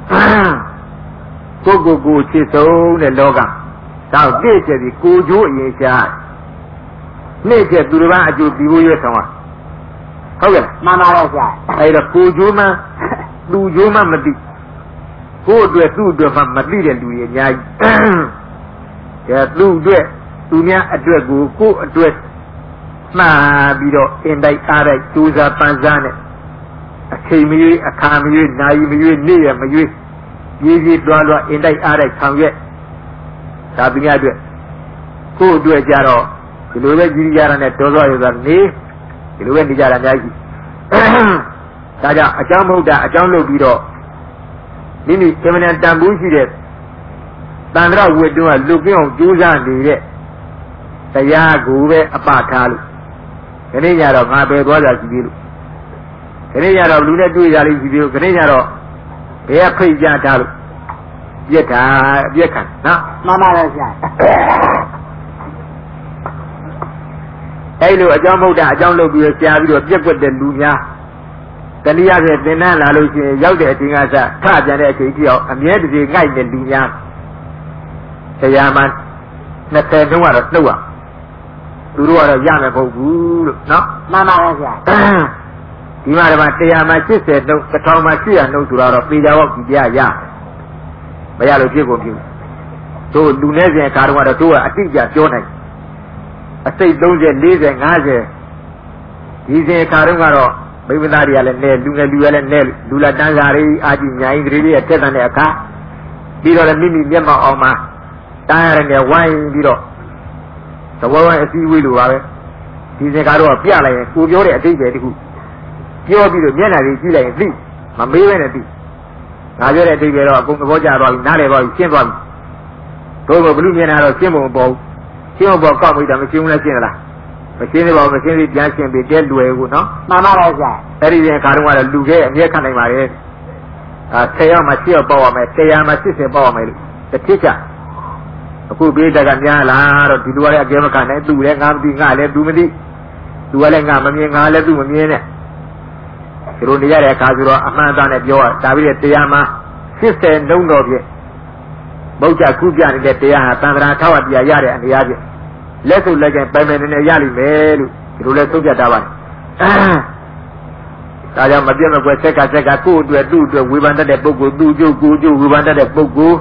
ကိုယ်ကိုယ်ကိုချစ်ဆုံးတဲ့လောကတော့ပြည့်ကျက်ပြီးကိုကျိုးအရင်ရှားနေ့ကျက်သူတစ်ပါးအကျိုးပြီးဖို့ရဆောင်ဟုတ်ကဲ့မှန်ပါရဲ့ဆရာအဲ့တော့ကိုကျိုးမှသူကျိုးမှမသိကိုယ်အတွက်သူ့အတွက်မှမသိတဲ့လူတွေအများကြီးကဲသူ့အတွက်သူများအတွက်ကိုကိုယ့်အတွက်မှားပြီးတော့အင်တိုက်အားတိုက်ကြိုးစားပန်းစားနဲ့အချိန်မရွေးအခါမရွေးနာရီမရွေးနေ့ရမရွေးပြေးပြေးတွားတွားအင်တိုက်အားတိုက်ဆောင်ရွက်ဒါသူများအတွက်ကိုယ့်အတွက်ကြတော့ဒီလိုပဲကြီးကြရတဲ့တော်တော်ရသာနေဒီလိုပဲနေကြတာအများကြီးဒါကြောင့်အကြောင်းမဟုတ်တာအကြောင်းလုပ်ပြီးတော့မိမိအမှန်တန်ဖိုးရှိတဲ့တန်ត្រဝိတ္တုကလွတ်ကင်းအောင်ကြိုးစားနေတဲ့တရားကိုပဲအပထားလို့ခဏညတော့ငါပဲသွားကြကြည့်ပြီလို့ခဏညတော့လူနဲ့တွေ့ကြလိမ့်ကြည့်ပြီလို့ခဏညတော့ဘယ်ဖိတ်ကြထားလို့ပြက်တာပြက်ခံနော်မှန်ပါရဲ့ဆရာအဲ့လိုအကြောင်းမဟုတ်တာအကြောင်းလုပ်ပြီးဆရာပြီးတော့ပြက်ွက်တဲ့လူများတနည်းအားဖြင့်သင်္นานလာလို့ရှိရင်ရောက်တဲ့အချိန်ကစထပြန်တဲ့အချိန်ကြီးအောင်အမြဲတစေငိုက်တဲ့လူများတရားမှနှစ်ဆယ်တုန်းကတော့နှုတ်ရသူတို့ကတော့ရမယ်မဟုတ်ဘူးလို့နော်မှန်ပါရဲ့ဗျာဒီမှာတော့တရားမှာရှစ်ဆယ်နှုတ်တစ်ထောင်မှာရှစ်ရာနှုတ်ဆိုတော့ပေကြတော့ဒီတရားရမရလို့ဖြစ်ကုန်ပြီတို့လူနေစဉ်အခါတော့တို့ကအတိအကျပြောနိုင်အစိတ်သုံးဆယ်လေးဆယ်ငါးဆယ်ဒီစဉ်အခါတော့ကတော့မိမသားတွေကလည်းနဲလူငယ်လူရလည်းနဲလူလာတန်းစာတွေအာကြီးညာကြီးတွေရဲ့တက်တဲ့အခါပြီးတော့လည်းမိမိမျက်မှောက်အောင်မှာတန်းရတဲ့ဝိုင်းပြီးတော့သဘောဝိုင်းအစည်းအဝေးလိုပါပဲဒီစဉ်ကတော့ပြလိုက်ရင်ကိုပြောတဲ့အတိတ်ပဲတခုပြောပြီးတော့မျက်နှာကြီးကြည့်လိုက်ရင်သိမမေးပဲနဲ့သိငါပြောတဲ့အတိတ်ပဲတော့အကုန်သဘောကျသွားပြီနားလည်သွားပြီရှင်းသွားပြီတို့ကဘလူမျက်နှာတော့ရှင်းဖို့မပေါ်ဘူးရှင်းဖို့ပေါ်ကောက်ပြီးတာမရှင်းဘူးလားရှင်းလားမရှင်းသေးပါဘူးမရှင်းသေးပြန်ရှင်းပြီးတဲလွယ်ကိုနော်မှန်ပါပါဗျာအဲ့ဒီရင်ခါတော့ကတော့လူခဲ့အမြဲခံနိုင်ပါလေအာဆယ်ယောက်မှရှစ်ယောက်ပေါ့ရမယ်တရားမှရှစ်ဆယ်ပေါ့ရမယ်လို့တစ်ထစ်ချအခုပြေးတက်ကများလားတော့ဒီလူကလည်းအကျဲမခံနိုင်သူလည်းငါမသိငါလည်းသူမသိသူကလည်းငါမမြင်ငါလည်းသူမမြင်နဲ့ဒီလိုနေရတဲ့အခါဆိုတော့အမှန်သားနဲ့ပြောတာဒါပြီးတဲ့တရားမှရှစ်ဆယ်နှုံးတော်ဖြင့်ဗုဒ္ဓကုပြနေတဲ့တရားဟာသံဃာထောက်အတရားရတဲ့အနေအချင်းလက်စုပ်လက်ကျန်ပိုင်ပိုင်နေနေရလိမ့်မယ်လို့ဒီလိုလဲသုံးပြတာပါဒါကြောင့်မပြတ်မကွယ်ဆက်ကဆက်ကကိုယ့်အတွက်သူ့အတွက်ဝေဖန်တတ်တဲ့ပုဂ္ဂိုလ်သူ့ကျုပ်ကိုကျုပ်ဝေဖန်တတ်တဲ့ပုဂ္ဂိုလ်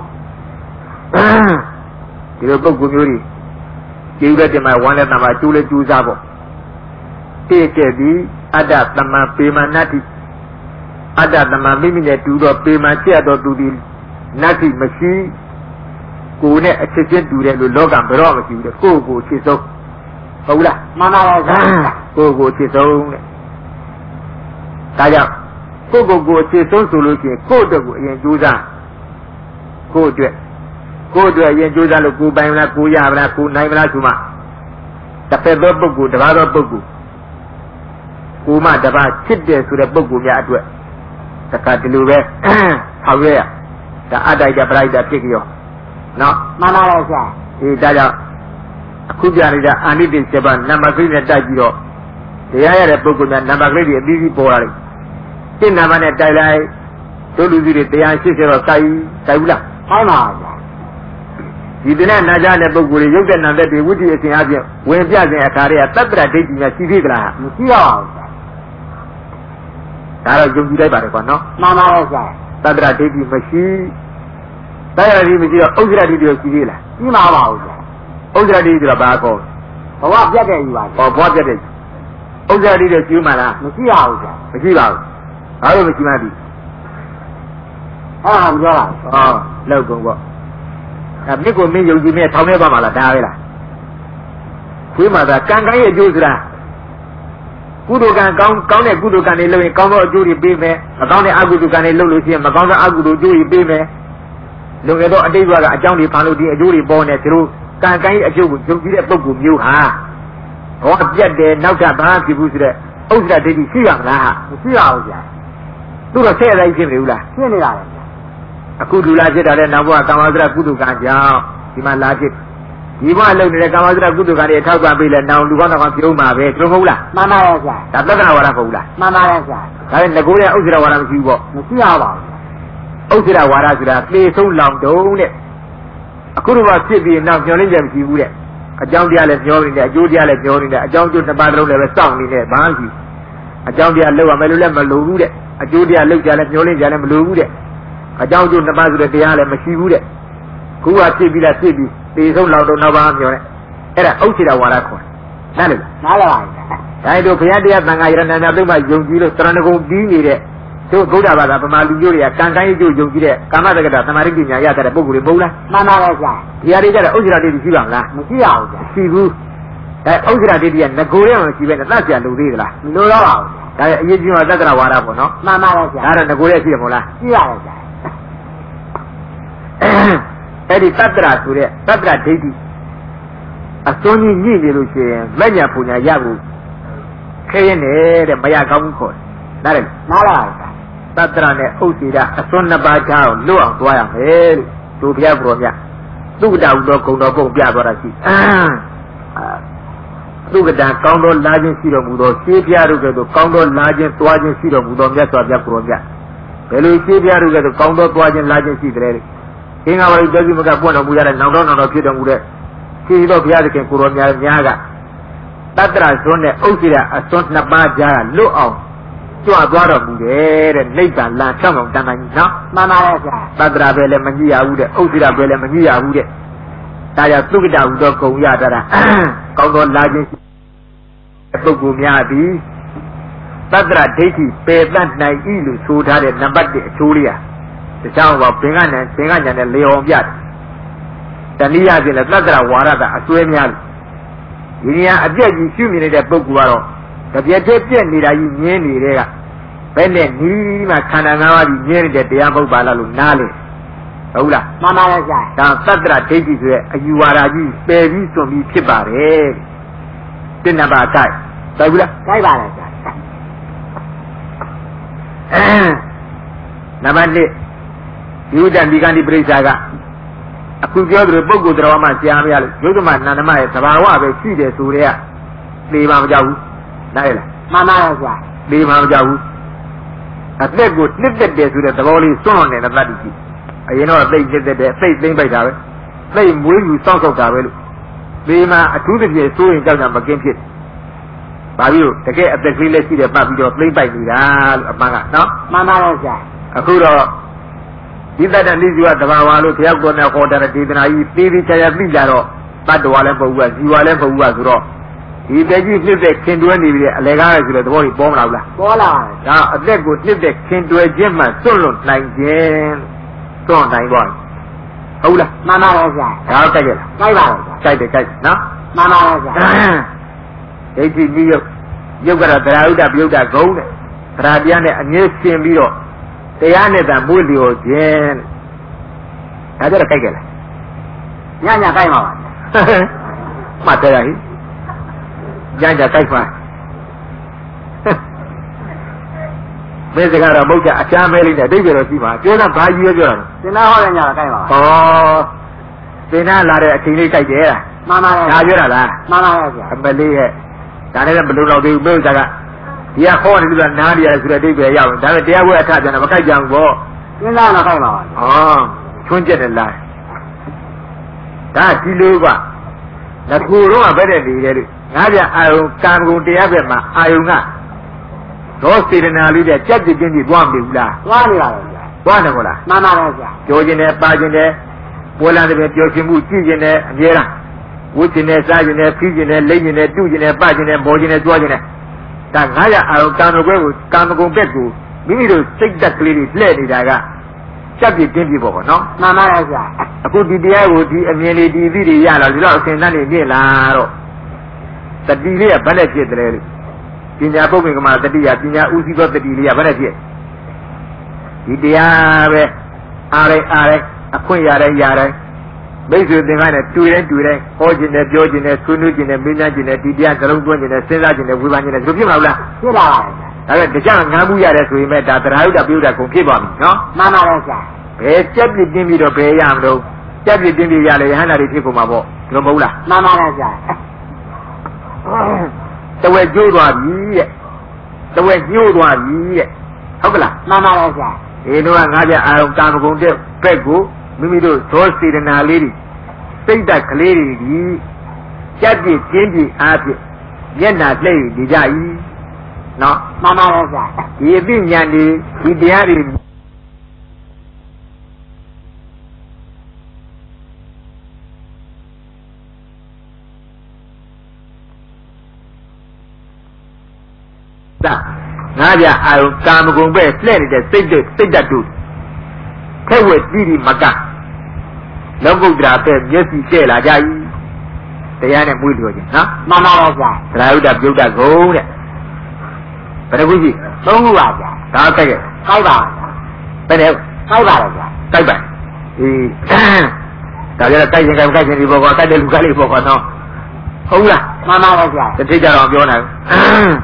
ဒီလိုပုဂ္ဂိုလ်မျိုးတွေကျေးဇူးတင်မှာဝမ်းလက်တမှာကျိုးလဲကျူးစားဖို့တိကျက်ပြီးအတ္တသမံပေမနတ္တိအတ္တသမံမိမိနဲ့တူတော့ပေမကျက်တော့သူဒီနတ္တိမရှိကိုယ်နဲ့အချက်ချင်းတူတယ်လို့လောကဘယ်တော့မရှိဘူးတဲ့ကိုယ့်ကိုယ်ချစ်ဆုံးဟုတ်လားမှန်ပါပါဗျာကိုယ့်ကိုယ်ချစ်ဆုံးတဲ့ဒါကြောင့်ကိုယ့်ကိုယ်ကိုချစ်ဆုံးဆိုလို့ရှိရင်ကိုယ့်အတွက်ကိုအရင်ကြိုးစားကိုယ့်အတွက်ကိုယ့်အတွက်အရင်ကြိုးစားလို့ကိုယ်ပိုင်မလားကိုယ်ရမလားကိုယ်နိုင်မလားဆိုမှတစ်ဖက်သောပုဂ္ဂိုလ်တစ်ပါးသောပုဂ္ဂိုလ်ကိုမှတစ်ပါးချစ်တယ်ဆိုတဲ့ပုဂ္ဂိုလ်များအတွက်တခါဒီလိုပဲဆောင်ရွက်ရဒါအတ္တိကပရိဒဖြစ်ကြောနော်မှန်ပါပါဗျာဒီဒါကြောင့်အခုပြနေတာအာနိတိစေပါနံပါတ်ကိနဲ့တိုက်ပြီးတော့တရားရတဲ့ပုဂ္ဂိုလ်များနံပါတ်ကိတွေအပြီးပြီးပေါ်လာတယ်ရှင်းနံပါတ်နဲ့တိုက်လိုက်တို့လူကြီးတွေတရားရှင်းစေတော့တိုက်တိုက်ဘူးလားထိုင်းပါဗျာဒီတနေ့နာကြတဲ့ပုဂ္ဂိုလ်တွေရုပ်တဲ့နာသက်တွေဝိတ္တိအစဉ်အပြင်ဝင်ပြစဉ်အခါတွေကတတ္တရဒိဋ္ဌိများရှိသေးကြလားမရှိပါဘူးဗျာဒါတော့ယုံကြည်လိုက်ပါတယ်ကွာနော်မှန်ပါပါဗျာတတ္တရဒိဋ္ဌိမရှိတရားရည်မရှိတော့ဥစ္စာတိတွေရှိသေးလားရှိမှာပါဘူးဗျာဥစ္စာတိဆိုတာဘာကောဘဝပြတ်တဲ့ယူပါဟောဘဝပြတ်တဲ့ဥစ္စာတိတွေရှိမှလားမရှိပါဘူးဗျာမရှိပါဘူးဘာလို့မရှိမှန်းဒီဟာမပြောပါဘူးဟောလောက်ကုန်ပေါ့အဲမြစ်ကိုမင်းယုံကြည်မြဲထောင်နေပါမလားဒါပဲလားခွေးမှာသာကံကံရဲ့အကျိုးဆိုတာကုသိုလ်ကံကောင်းကောင်းတဲ့ကုသိုလ်ကံတွေလုပ်ရင်ကောင်းသောအကျိုးတွေပေးမယ်မကောင်းတဲ့အကုသိုလ်ကံတွေလုပ်လို့ရှိရင်မကောင်းတဲ့အကုသိုလ်အကျိုးတွေပေးမယ်လုံခဲ့တော့အတိတ်ဘဝကအကြောင်းတွေဖန်လို့ဒီအကျိုးတွေပေါ်နေသူတို့ကံကံရဲ့အကျိုးကိုယုံကြည်တဲ့ပုဂ္ဂိုလ်မျိုးဟာဟောပြတ်တယ်နောက်ထပ်ဘာဖြစ်ဘူးဆိုတဲ့ဥစ္စာဒိဋ္ဌိရှိရမလားဟာမရှိပါဘူးဗျာသူတို့ဆဲတိုင်းဖြစ်နေဘူးလားဖြစ်နေတာပဲအခုလူလာဖြစ်တာလဲနောက်ဘဝကာမစရကုသိုလ်ကံကြောင့်ဒီမှာလာဖြစ်ဒီဘဝလုံနေတဲ့ကာမစရကုသိုလ်ကံတွေထောက်ပံ့ပေးလဲနောင်လူကောင်းတော့ပြုံးမှာပဲသူတို့မဟုတ်လားမှန်ပါရဲ့ဗျာဒါသက္ကနာဝါဒမဟုတ်လားမှန်ပါရဲ့ဗျာဒါလည်းငကိုရဲ့ဥစ္စာဝါဒမရှိဘူးပေါ့မရှိပါဘူးဥစ္စာဝါဒဆိုတာသေဆုံးလောင်တုံတဲ့အခုတော့ဖြစ်ပြီးနောက်ညှော်လင်းချက်မရှိဘူးတဲ့အကြောင်းတရားလည်းညှောနေတယ်အကျိုးတရားလည်းညှောနေတယ်အကြောင်းကျိုးနှစ်ပါးလုံးလည်းပဲစောင့်နေတယ်ဘာမှမရှိအကြောင်းတရားလောက်ရမယ်လို့လည်းမလိုဘူးတဲ့အကျိုးတရားလောက်ကြလည်းညှောလင်းကြလည်းမလိုဘူးတဲ့အကြောင်းကျိုးနှစ်ပါးဆိုတဲ့တရားလည်းမရှိဘူးတဲ့ခုကဖြစ်ပြီးလားဖြစ်ပြီးသေဆုံးလောက်တော့နောက်ပါမျောတယ်အဲ့ဒါဥစ္စာဝါဒခေါ်တယ်နားလည်လားနားလည်ပါပြီဒါတို့ဘုရားတရားသံဃာယရဏနာတို့မှယုံကြည်လို့သရဏဂုံပြီးနေတဲ့တို့ဗုဒ္ဓဘာသာဗမာလူမျိုးတွေကကံကံရဲ့ကျိုးယုံကြည်တဲ့ကာမတက္ကတာသမာဓိပညာရတဲ့ပုဂ္ဂိုလ်တွေမဟုတ်လားမှန်ပါပါဗျာဒီဟာတွေကြတဲ့ဥစ္စာဒိဋ္ဌိရှိပါမလားမရှိပါဘူးဗျာရှိဘူးအဲဥစ္စာဒိဋ္ဌိကငကိုရဲမှမရှိပဲနဲ့သတ်ပြလို့သေးသလားမလိုတော့ပါဘူးဒါရဲ့အရေးကြီးမှာသက္ကရာဝါဒပေါ့နော်မှန်ပါပါဗျာဒါတော့ငကိုရဲရှိရမလားရှိပါတယ်ဗျာအဲ့ဒီသတ္တရာဆိုတဲ့သတ္တရာဒိဋ္ဌိအစွန်းကြီးညှိနေလို့ရှိရင်မညာပူညာရဖို့ခဲရင်တဲ့မရကောင်းဘူးခေါ်တယ်နားလည်နားလည်ပါသတ္တရာနဲ့ဥစ္စေတာအစွန်းနှစ်ပါးချအောင်လွတ်အောင်သွားရမယ်လို့တို့ဘုရားကိုယ်တော်မြတ်သုကတဟုသောဂုံတော်ပုံပြသွားတာရှိသုကတံကောင်းသောလာခြင်းရှိတော်မူသောရှေးပြားတို့ကဲ့သို့ကောင်းသောလာခြင်းသွားခြင်းရှိတော်မူသောမြတ်စွာဘုရားကိုယ်တော်မြတ်ဘယ်လိုရှေးပြားတို့ကဲ့သို့ကောင်းသောသွားခြင်းလာခြင်းရှိတယ်လေသင်္ဃာဝရိတ္တိမကပွင့်တော်မူရတဲ့နောက်တော့နောက်တော့ဖြစ်တော်မူတဲ့ရှေးသောဘုရားသခင်ကိုယ်တော်များများက Tatra zone Osira Ason Nabaja Look out to a brother Bude and Nathan Land some of them now Mama Tatra Bele Magia Ude Osira Bele Magia Ude Taya took it out Doko Yadara Congo Lagin Bogumiadi Tatra Dati Payment Night Ilu Suda Nambati Julia the sound of Pingan and Pingan and Leon Yat Tania de la Tatra Warada Asuemial Inia Abia Humini de Boguaro the Vietnam Nida Yeni Rega Pene Nima Kananawa Yeni de Diabo Balalu Nale Ola Mama Tatra Dati you are a baby to me Kibare Tinabatai Tabula Kaibara Namande you then began the Brisaga. A good job of Bogo drama, Siamia, Jodoma, Nanama, Tabawa, Sida, Suria, Lima Jau, Naila, Mama Lima Jau. At that good, lifted this with the holy song and a bloody. You know, they did the face thing by David. They will you songs of David. Lima, a two days so in Ghana against it. Bayu, the gate of the village, the Babu, played by Nidal, no? Mama A good If that and you are the Valo, the Agona order a did I see which I have been there, but the Walempo was, you are Lempo was raw. If they give the king to any legal to the boy bomb. Bola. Now, they would live the king to a gym and solo nineteen, so nine one. Hola, Mama I'll take it. Kaibara Take the case, no? Mama Eighteen million. You got a crowd of you that gold. Radiana and yes, same video. They are never Mulio Jen. I got a kegel. Yanya Kaima. Materai Janja Kaifa. Mezagara Moja, a chamber in the David of Tima. You're not by you. Sina Kaima. Oh, Sina Lara Kinika. Mama Ayura, Mama I believe. Canada Blue of the Milzaga. He are calling to the Nadia as the day young. That they were attacked and a young war. Sina Kaima. Oh, Tunjan and Lai. That's Iluva. That who are better than Nadia, I will come to the Abema, Ayunga. Those in a leader, check the Jindy one Bibla. One of them. Mama Georgine, Pagine, Poland, Yoshimu, Tijine, Yera, Wutine, Sajine, Pijine, Legine, Tujine, Pagine, Bojine, Georgine. Tangaya, I will come away with Kamago Beku. We need to take that clearly, lady Daga. Check the Jindy Bobo, no? Mama A good idea would be a merely D V D, Yala, without saying anything. The delay of Benefit. Pina Bogama, the Dia, Pina Uzi got the delay of Benefit. Idia Are Are, Aquayare Yare. Basically, they had a two and two day, Origin, Georgian, Sunujin, Minajin, Didian, Kalungun, Senajin, Wuvan, and Rubimala. I the young Namuya we met that I would have built a cookie bomb, no? Mama It's simply Dimmy to pay Yamdo. Simply Dimmy Yale, Hannah, people, no mola. Mama The way you are, the way you are, Hogla, Mama you know, I am going to Pegu, Mimido, Toasted and a lady. Say that lady, Jackie, Jindy, Happy, Yena, lady, Dijai. No, Mama he been Yandy, he did. Nadia, I will come go back, let it say that, say that dude. Tell with Didi Maga. Logo drop him, yes, he said, I got you. The Yana Mudo, huh? Mama Try to build a gold. But I will be, no, I'll take it. Kaiba. But Kaiba. Kaiba. He Kaya Kai and Kai and Ribo, I didn't go for no. Hola, Mama the teacher of your name.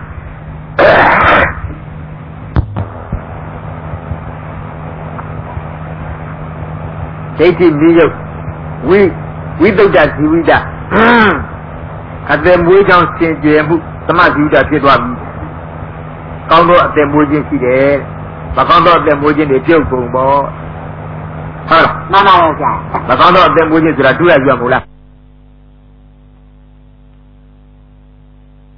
Eighteen million. We we do that. We that. And then we don't change them. Some of you that get one. Count out them moving today. But count out them moving the joke more. Huh? Mama But count out them moving to the two as you are.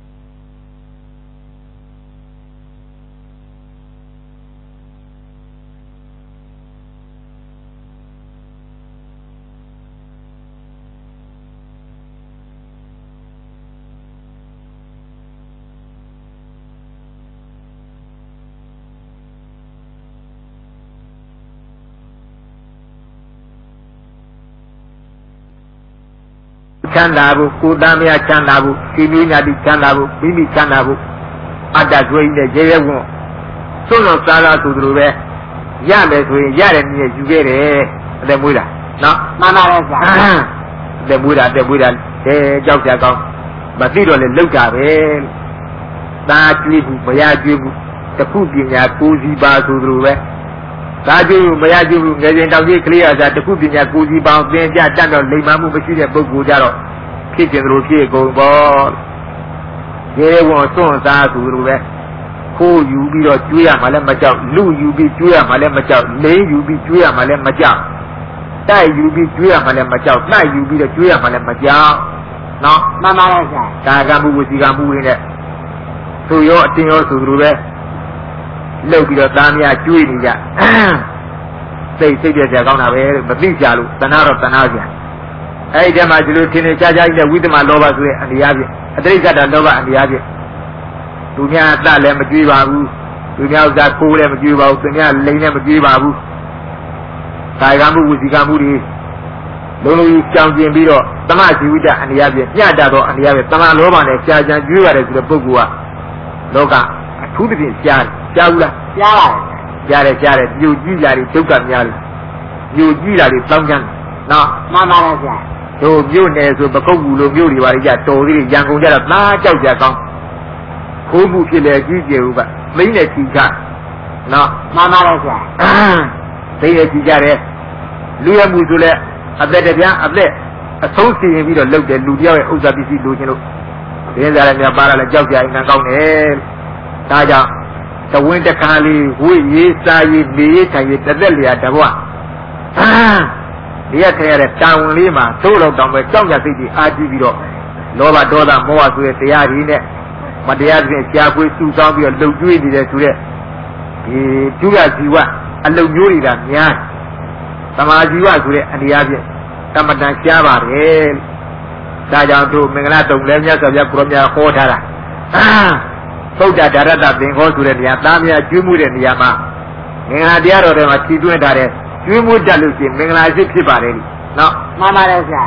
ချမ်းသာဖို့ကိုယ်သားမရချမ်းသာဖို့ဒီမျိုးညာတိချမ်းသာဖို့မိမိချမ်းသာဖို့အတ္တကျွေးနဲ့ရဲရဲဝံ့စွန့်တော်စားလာဆိုသလိုပဲရမယ်ဆိုရင်ရတယ်မြည်ယူခဲ့တယ်အသက်မွေးတာနော်မှန်ပါရဲ့ဗျာအသက်မွေးတာအသက်မွေးတာတဲကြောက်ကြကောင်းမသိတော့လေလောက်တာပဲသားကျွေးဘူးမရကျွေးဘူးတခုပညာကိုယ်စီပါဆိုသလိုပဲသားကျွေးဘူးမရကျွေးဘူးငယ်စဉ်တောင်ကြီးကလေးရစားတခုပညာကိုယ်စီပါသင်ကြတတ်တော့လိမ္မာမှုမရှိတဲ့ပုဂ္ဂိုလ်ကြတော့ဖြစ်ကျင်သလိုဖြစ်ကုန်ပေါ့ရဲဝံစွန့်စားဆိုသလိုပဲခိုးယူပြီးတော့ကျွေးရမှလည်းမကြောက်လူယူပြီးကျွေးရမှလည်းမကြောက်လိန်ယူပြီးကျွေးရမှလည်းမကြောက်တိုက်ယူပြီးကျွေးရမှလည်းမကြောက်နှိုက်ယူပြီးတော့ကျွေးရမှလည်းမကြောက်နော်မှန်ပါရဲ့ဗျာဒါကမှုဝစီကမှုရင်းနဲ့သူရောအတင်းရောဆိုသလိုပဲလှုပ်ပြီးတော့သားများကျွေးနေကြစိတ်စိတ်ပြကြကောင်းတာပဲမသိကြလို့တဏှာတော့တဏှာကြအဲ့ဒီတည်းမှာဒီလိုထင်ထင်ရှားရှားကြီးနဲ့ဝိသမလောဘဆိုတဲ့အန္တရားဖြင့်အတိတ်ကတလောဘအန္တရားဖြင့်သူများအတလည်းမကြွေးပါဘူးသူများဥစ္စာကိုယ်လည်းမကြွေးပါဘူးသူများလိန်လည်းမကြွေးပါဘူးကာယကမှုဝစီကမှုတွေလုံးလုံးကြီးကြောင်ကျင်ပြီးတော့သမဇီဝိတအန္တရားဖြင့်ညတတော့အန္တရားဖြင့်တမန်လောဘနဲ့ကြာကြံကြွေးရတယ်ဆိုတဲ့ပုဂ္ဂိုလ်ကလောကအထူးသဖြင့်ကြားကြားဘူးလားကြားပါကြားတယ်ကြားတယ်ပြူကြည့်လာတွေဒုက္ခများလို့ပြူကြည့်လာတွေတောင်းကြမ်းနော်မှန်ပါရဲ့ဗျာတို့မြို့နယ်ဆိုပကုတ်ဘူးလိုမြို့တွေပါလိကြတော်သေးတယ်ရန်ကုန်ကြတော့သားကြောက်ကြကောင်းခိုးမှုဖြစ်လေကြီးကျယ်ဘူးကမိန်းနဲ့ချီချနော်မှန်ပါရဲ့ဗျာသိရကြည့်ကြတယ်လူရမှုဆိုလဲအသက်တပြားအသက်အဆုံးစီရင်ပြီးတော့လှုပ်တယ်လူတယောက်ရဲ့ဥစ္စာပစ္စည်းလိုချင်လို့ဒင်းစားရမြပါလာလဲကြောက်ကြရင်ကောင်းတယ်ဒါကြောင့်တဝင်းတခါလေးဝိရေးစားရေးနေရေးထိုင်ရေးတစ်သက်လျာတဘွားဒီရခဲ့ရတဲ့တာဝန်လေးမှာသို့တော့တောင်ပဲကြောက်ကြစိတ်ကြီးအားကြီးပြီးတော့လောဘဒေါသမောဟဆိုတဲ့တရားတွေနဲ့မတရားဖြင့်ရှားပွေးစုဆောင်းပြီးတော့လှုပ်ကြွေးနေတယ်ဆိုတဲ့ဒီဒုရဇီဝအလုံမျိုးတွေကများသမာဇီဝဆိုတဲ့အန္တရားဖြင့်တမတန်ရှားပါတယ်ဒါကြောင့်တို့မင်္ဂလာတုံလည်းမြတ်စွာဘုရားကိုရောမြတ်ဟောထားတာသုဒ္ဓဒါရတသင်္ခောဆိုတဲ့နေရာသားများကျွေးမှုတဲ့နေရာမှာမင်္ဂလာတရားတော်တွေမှာခြည်တွင်းထားတဲ့ကျွေးမှုတတ်လို့ရှိရင်မင်္ဂလာရှိဖြစ်ပါတယ်နော်မှန်ပါတယ်ဗျာ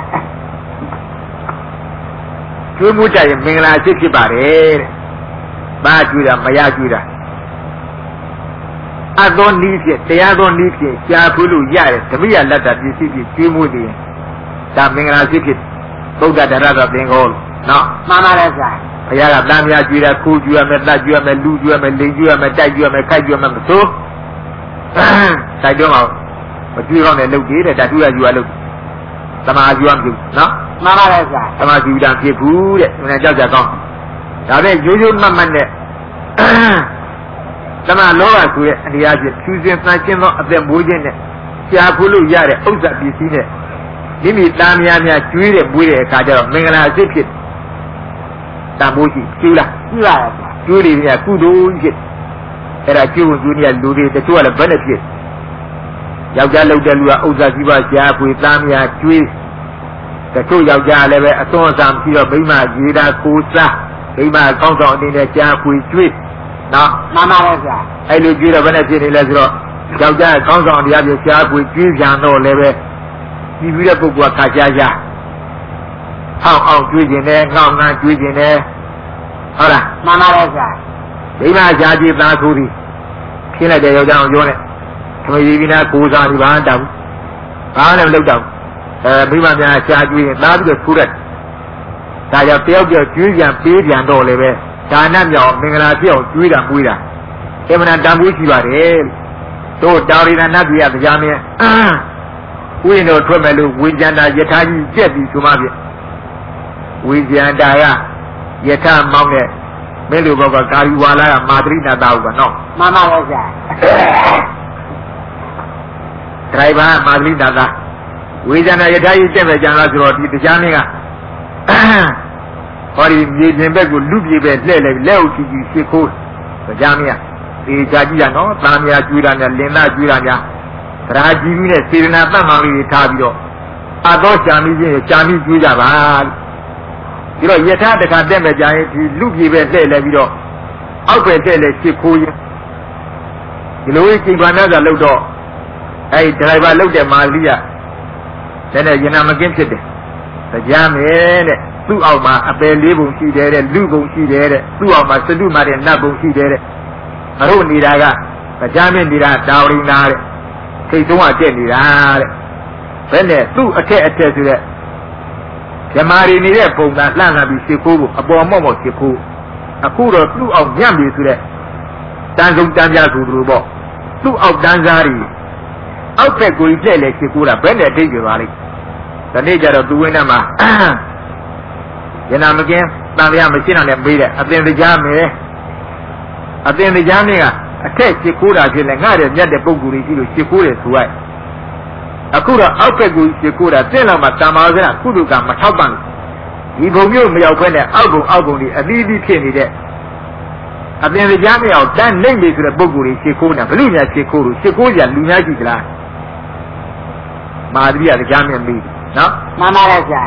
ကျွေးမှုတတ်ရင်မင်္ဂလာရှိဖြစ်ပါတယ်တဲ့ဘာကျွေးတာမရကျွေးတာအသောနည်းဖြင့်တရားသောနည်းဖြင့်ရှားဖွေးလို့ရတယ်ဓမိယလက်တာပစ္စည်းဖြင့်ကျွေးမှုနေရင်ဒါမင်္ဂလာရှိဖြစ်သုဒ္ဓဒါရတသင်္ခောနော်မှန်ပါတယ်ဗျာဘုရားကတမ်းများကျွေးတာခိုးကျွေးရမယ်တတ်ကျွေးရမယ်လူကျွေးရမယ်လိန်ကျွေးရမယ်တိုက်ကျွေးရမယ်ခိုက်ကျွေးရမယ်မစိုးတိုက်တော့အောင်မကျွေးတော့နဲ့လုပ်သေးတယ်ဓာတုရယူရလုပ်သမာယူရမဖြစ်နော်မှန်ပါတယ်ဗျာသမာယူတာဖြစ်ဘူးတဲ့နည်းကြောက်ကြကောင်းဒါနဲ့ရိုးရိုးမတ်မတ်နဲ့သမာလောဘဆိုရဲ့အတရားဖြင့်ဖြူစင်သန့်ရှင်းသောအသက်မွေးခြင်းနဲ့ရှားဖို့လို့ရတဲ့ဥစ္စာပစ္စည်းနဲ့မိမိသားများများကျွေးတဲ့မွေးတဲ့အခါကျတော့မင်္ဂလာအစစ်ဖြစ်တန်ဖိုးရှိကျွေးလားကျွေးပါရဲ့ကျွေးတယ်ကကုသိုလ်ဖြစ်အဲ့ဒါကျွေးဝင်ကျွေးနေလူတွေတချို့ကလည်းဘယ်နဲ့ဖြစ်ယောက်ျားလုပ်တဲ့လူကဥစ္စာကြီးပါရှားဖွေသားများကျွေးတချို့ယောက်ျားလည်းပဲအသွင်အဆောင်ပြီးတော့မိမရေတာကိုစားမိမကောင်းဆောင်အနေနဲ့ရှားဖွေကျွေးနော်မှန်ပါရဲ့ဗျာအဲ့လိုကျွေးတော့ဘယ်နဲ့ဖြစ်နေလဲဆိုတော့ယောက်ျားကောင်းဆောင်တရားပြရှားဖွေကျွေးပြန်တော့လည်းပဲဒီပြီးတဲ့ပုဂ္ဂိုလ်ကခါရှားရှားဟောင်းအောင်ကျွေးခြင်းနဲ့ငေါငန်းကျွေးခြင်းနဲ့ဟုတ်လားမှန်ပါရဲ့ဗျာမိမရှားကြည့်သားဆိုသည်ခင်းလိုက်တဲ့ယောက်ျားအောင်ပြောနဲ့ခမကြီးကြီးနာကိုးစားဒီဘာတောက်ဘာလည်းမလုပ်တော့အဲမိမများရှားကျွေးရင်သားပြီးတော့ထူးတယ်ဒါကြောင့်တယောက်တယောက်ကျွေးပြန်ပေးပြန်တော့လည်းပဲဒါနမြောင်မင်္ဂလာပြောင်းကျွေးတာပွေးတာအမှန်တန်တန်ဖိုးရှိပါတယ်တို့တာရိဏနတ်ပြည်ကတရားမင်းဥယျာဉ်တော်ထွက်မယ်လို့ဝိဇ္ဇန္တာယထာကြီးကျက်ပြီးဆိုမှပြဝိဇ္ဇန္တာကယထာမောင်းတဲ့မင်းတို့ဘောကကာရီဝါလာကမာသရိနာတာဟုတ်ကနော်မှန်ပါရဲ့ဗျာဒရိုင်ဘာမာသရိနာတာဝိဇ္ဇန္တာယထာကြီးကျက်မယ်ကြံလားဆိုတော့ဒီတရားမင်းကဟောဒီမြေပြင်ဘက်ကိုလူပြေပဲလှဲ့လိုက်လက်အုပ်ကြီးကြီးရှစ်ခိုးတရားမင်းကဒီကြာကြည့်ရနော်သားများကျွေးတာများလင်သားကျွေးတာများသရာကြီးကြီးနဲ့စေရနာတတ်မှန်လေးတွေထားပြီးတော့အသောရှာမိချင်းရှာမိကျွေးကြပါဒီတော့ယထာတခါတက်မဲ့ကြရင်ဒီလူပြေပဲလှဲ့လိုက်ပြီးတော့အောက်ပဲလှဲ့လိုက်ရှစ်ခိုးရင်ဒီလိုကြီးကိဗ္ဗနာကလှုပ်တော့အဲဒီဒရိုင်ဘာလှုပ်တဲ့မာလီကလည်းနဲ့ရင်နာမကင်းဖြစ်တယ်တရားမယ်တဲ့သူ့အောက်မှာအပယ်လေးပုံရှိတယ်တဲ့လူပုံရှိတယ်တဲ့သူ့အောက်မှာစတုမာတဲ့နတ်ပုံရှိတယ်တဲ့မတို့နေတာကတရားမယ်နေတာတာဝရိနာတဲ့ထိတ်ဆုံးအကျက်နေတာတဲ့ဘယ်နဲ့သူ့အထက်အထက်ဆိုတဲ့ဓမ္မရီနေတဲ့ပုံကလှမ်းလာပြီးရှစ်ခိုးဖို့အပေါ်မော့မော့ရှစ်ခိုးအခုတော့သူ့အောင်ညံ့ပြီဆိုတဲ့တန်ဆုံးတန်ပြဆိုသူတို့ပေါ့သူ့အောက်တန်းစားတွေအောက်ဘက်ကိုကြည့်လေရှစ်ခိုးတာဘယ်နဲ့ထိတ်ကြပါလိမ့်ဒီနေ့ကျတော့သူဝင်းထဲမှာရနာမကင်းတန်ပြမရှိတော့လည်းမေးတယ်အသင်တရားမယ်အသင်တရားနဲ့ကအထက်ရှစ်ခိုးတာဖြစ်လဲငှတဲ့မြတ်တဲ့ပုံကူတွေရှိလို့ရှစ်ခိုးတယ်ဆိုလိုက်အခုတော့အောက်ဘက်ကိုရှစ်ခိုးတာတင့်လောက်မှတမ္မာစရာကုသကမထောက်ပံ့ဒီဘုံမျိုးမရောက်ခွင့်နဲ့အောက်ဘုံအောက်ဘုံတွေအသီးသီးဖြစ်နေတဲ့အပြင်ကြားမရောက်တန်းနိုင်ပြီဆိုတဲ့ပုံကူတွေရှစ်ခိုးနေဘလူများရှစ်ခိုးလို့ရှစ်ခိုးကြလူများရှိသလားမာသရိယတရားမြင်ပြီနော်မှန်ပါတယ်ဆရာ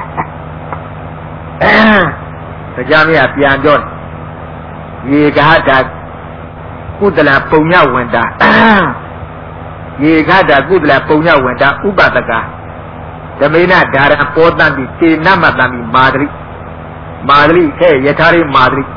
တရားမြင်ပြန်တော့ရေကားတာကုသလပုံညဝန္တာရေကားတာကုသလပုံညဝန္တာဥပဒကဓမေနဒါရပောတန်တိစေနမတံမိမာသရိမာသရိခဲယထာရိမာသရိ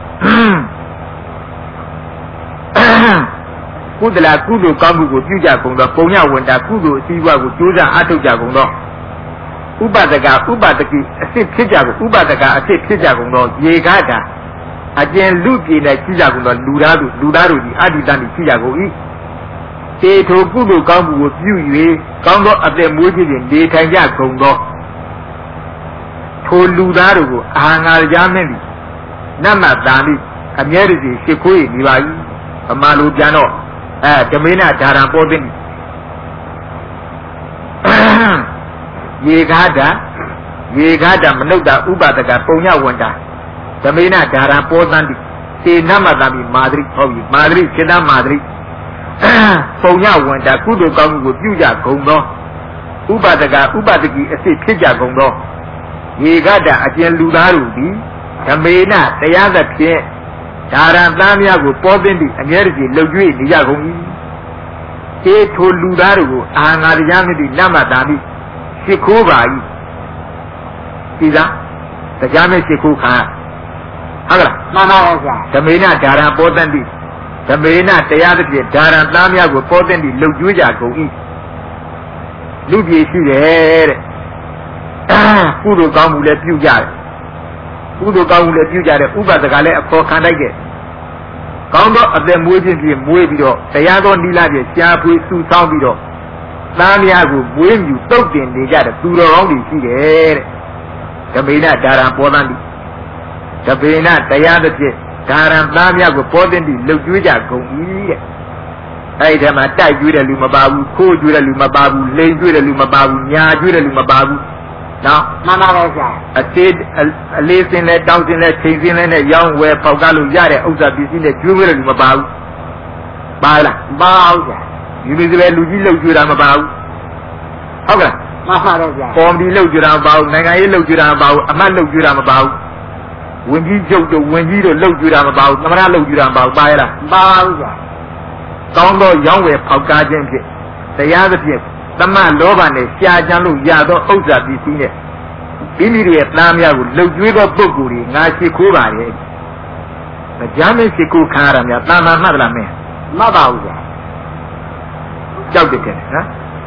ကုသလကုသိုလ်ကောင်းမှုကိုပြုကြကုန်သောပုံညဝန္တာကုသိုလ်အစည်းအဝါကိုကြိုးစားအားထုတ်ကြကုန်သောဥပဒကဥပဒကိအစစ်ဖြစ်ကြကုန်ဥပဒကအစစ်ဖြစ်ကြကုန်သောရေကားတာအကျဉ်လူပြည်နဲ့ရှိကြကုန်သောလူသားတို့လူသားတို့ဒီအတ္တိတန်တိရှိကြကုန်၏တေထိုကုသိုလ်ကောင်းမှုကိုပြု၍ကောင်းသောအသက်မွေးခြင်းဖြင့်နေထိုင်ကြကုန်သောထိုလူသားတို့ကိုအာငါကြားမင်းသည်နတ်မတာလိအမြဲတည်းရှိခိုးရနေပါ၏အမှန်လိုပြန်တော့အဲဓမေနဒါရံပေါ်သိရေကားတာရေကားတာမနုဿတာဥပဒကပုံညဝန္တာဓမေနဒါရံပေါ်သံတိစေနမတံမိမာသရိဟောပြီမာသရိစေတမာသရိပုံညဝန္တာကုသိုလ်ကောင်းမှုကိုပြုကြကုန်သောဥပဒကဥပဒကိအစစ်ဖြစ်ကြကုန်သောရေကားတာအကျဉ်လူသားတို့သည်ဓမေနတရားသဖြင့်ဒါရံသားများကိုပေါ်သိသည့်အမြဲတည်းလှုပ်ကြွေးနေကြကုန်၏တေထိုလူသားတို့ကိုအာငါတရားမြင့်သည့်နမတာမိရှိခိုးပါ၏ဒီလားတရားမြင့်ရှိခိုးခါဟုတ်ကဲ့မှန်ပါပါဆရာဓမေနဒါရံပေါ်သိသည့်ဓမေနတရားသဖြင့်ဒါရံသားများကိုပေါ်သိသည့်လှုပ်ကြွေးကြကုန်၏လူပြည်ရှိတယ်တဲ့ကုသိုလ်ကောင်းမှုလည်းပြုကြတယ်ကုသိုလ်ကောင်းမှုလည်းပြုကြတယ်ဥပဒကလည်းအခေါ်ခံလိုက်တယ်ကောင်းသောအသက်မွေးခြင်းဖြင့်မွေးပြီးတော့တရားသောနိလဖြင့်ရှားဖွေစုဆောင်းပြီးတော့သားများကိုမွေးမြူတုတ်တင်နေကြတဲ့သူတော်ကောင်းတွေရှိတယ်တဲ့ဓမေနဒါရံပေါ်သံတိဓမေနတရားသဖြင့်ဒါရံသားများကိုပေါ်တင်ပြီးလှုပ်ကြွေးကြကုန်၏တဲ့အဲ့ဒီထဲမှာတိုက်ကြွေးတဲ့လူမပါဘူးခိုးကြွေးတဲ့လူမပါဘူးလိန်ကြွေးတဲ့လူမပါဘူးညာကြွေးတဲ့လူမပါဘူးနော်မှန်ပါပါဆရာအသေးအလေးစင်းလဲတောင်းစင်းလဲချိန်စင်းလဲနဲ့ရောင်းဝယ်ပေါက်ကားလို့ရတဲ့ဥစ္စာပစ္စည်းနဲ့ကျွေးဝဲတယ်လူမပါဘူးပါလားပါအောင်ဆရာယူနေတယ်လူကြီးလှုပ်ကြွေးတာမပါဘူးဟုတ်ကဲ့မှန်ပါပါဆရာကော်မတီလှုပ်ကြွေးတာမပါဘူးနိုင်ငံရေးလှုပ်ကြွေးတာမပါဘူးအမတ်လှုပ်ကြွေးတာမပါဘူးဝင်ကြီးချုပ်တို့ဝင်ကြီးတို့လှုပ်ကြွေးတာမပါဘူးသမရလှုပ်ကြွေးတာမပါဘူးပါရလားပါဘူးဆရာကောင်းသောရောင်းဝယ်ပေါက်ကားခြင်းဖြင့်တရားသဖြင့်သမလောဘနဲ့ရှားကြံလို့ရသောဥစ္စာပစ္စည်းနဲ့မိမိတို့ရဲ့သားများကိုလှုပ်ကြွေးသောပုဂ္ဂိုလ်တွေငါရှိခိုးပါရဲ့။တရားမဲ့ရှိခိုးခံရတာများတာမန်မှတ်လားမင်း။မှတ်ပါဘူးဗျာ။ကြောက်တယ်တဲ့နော်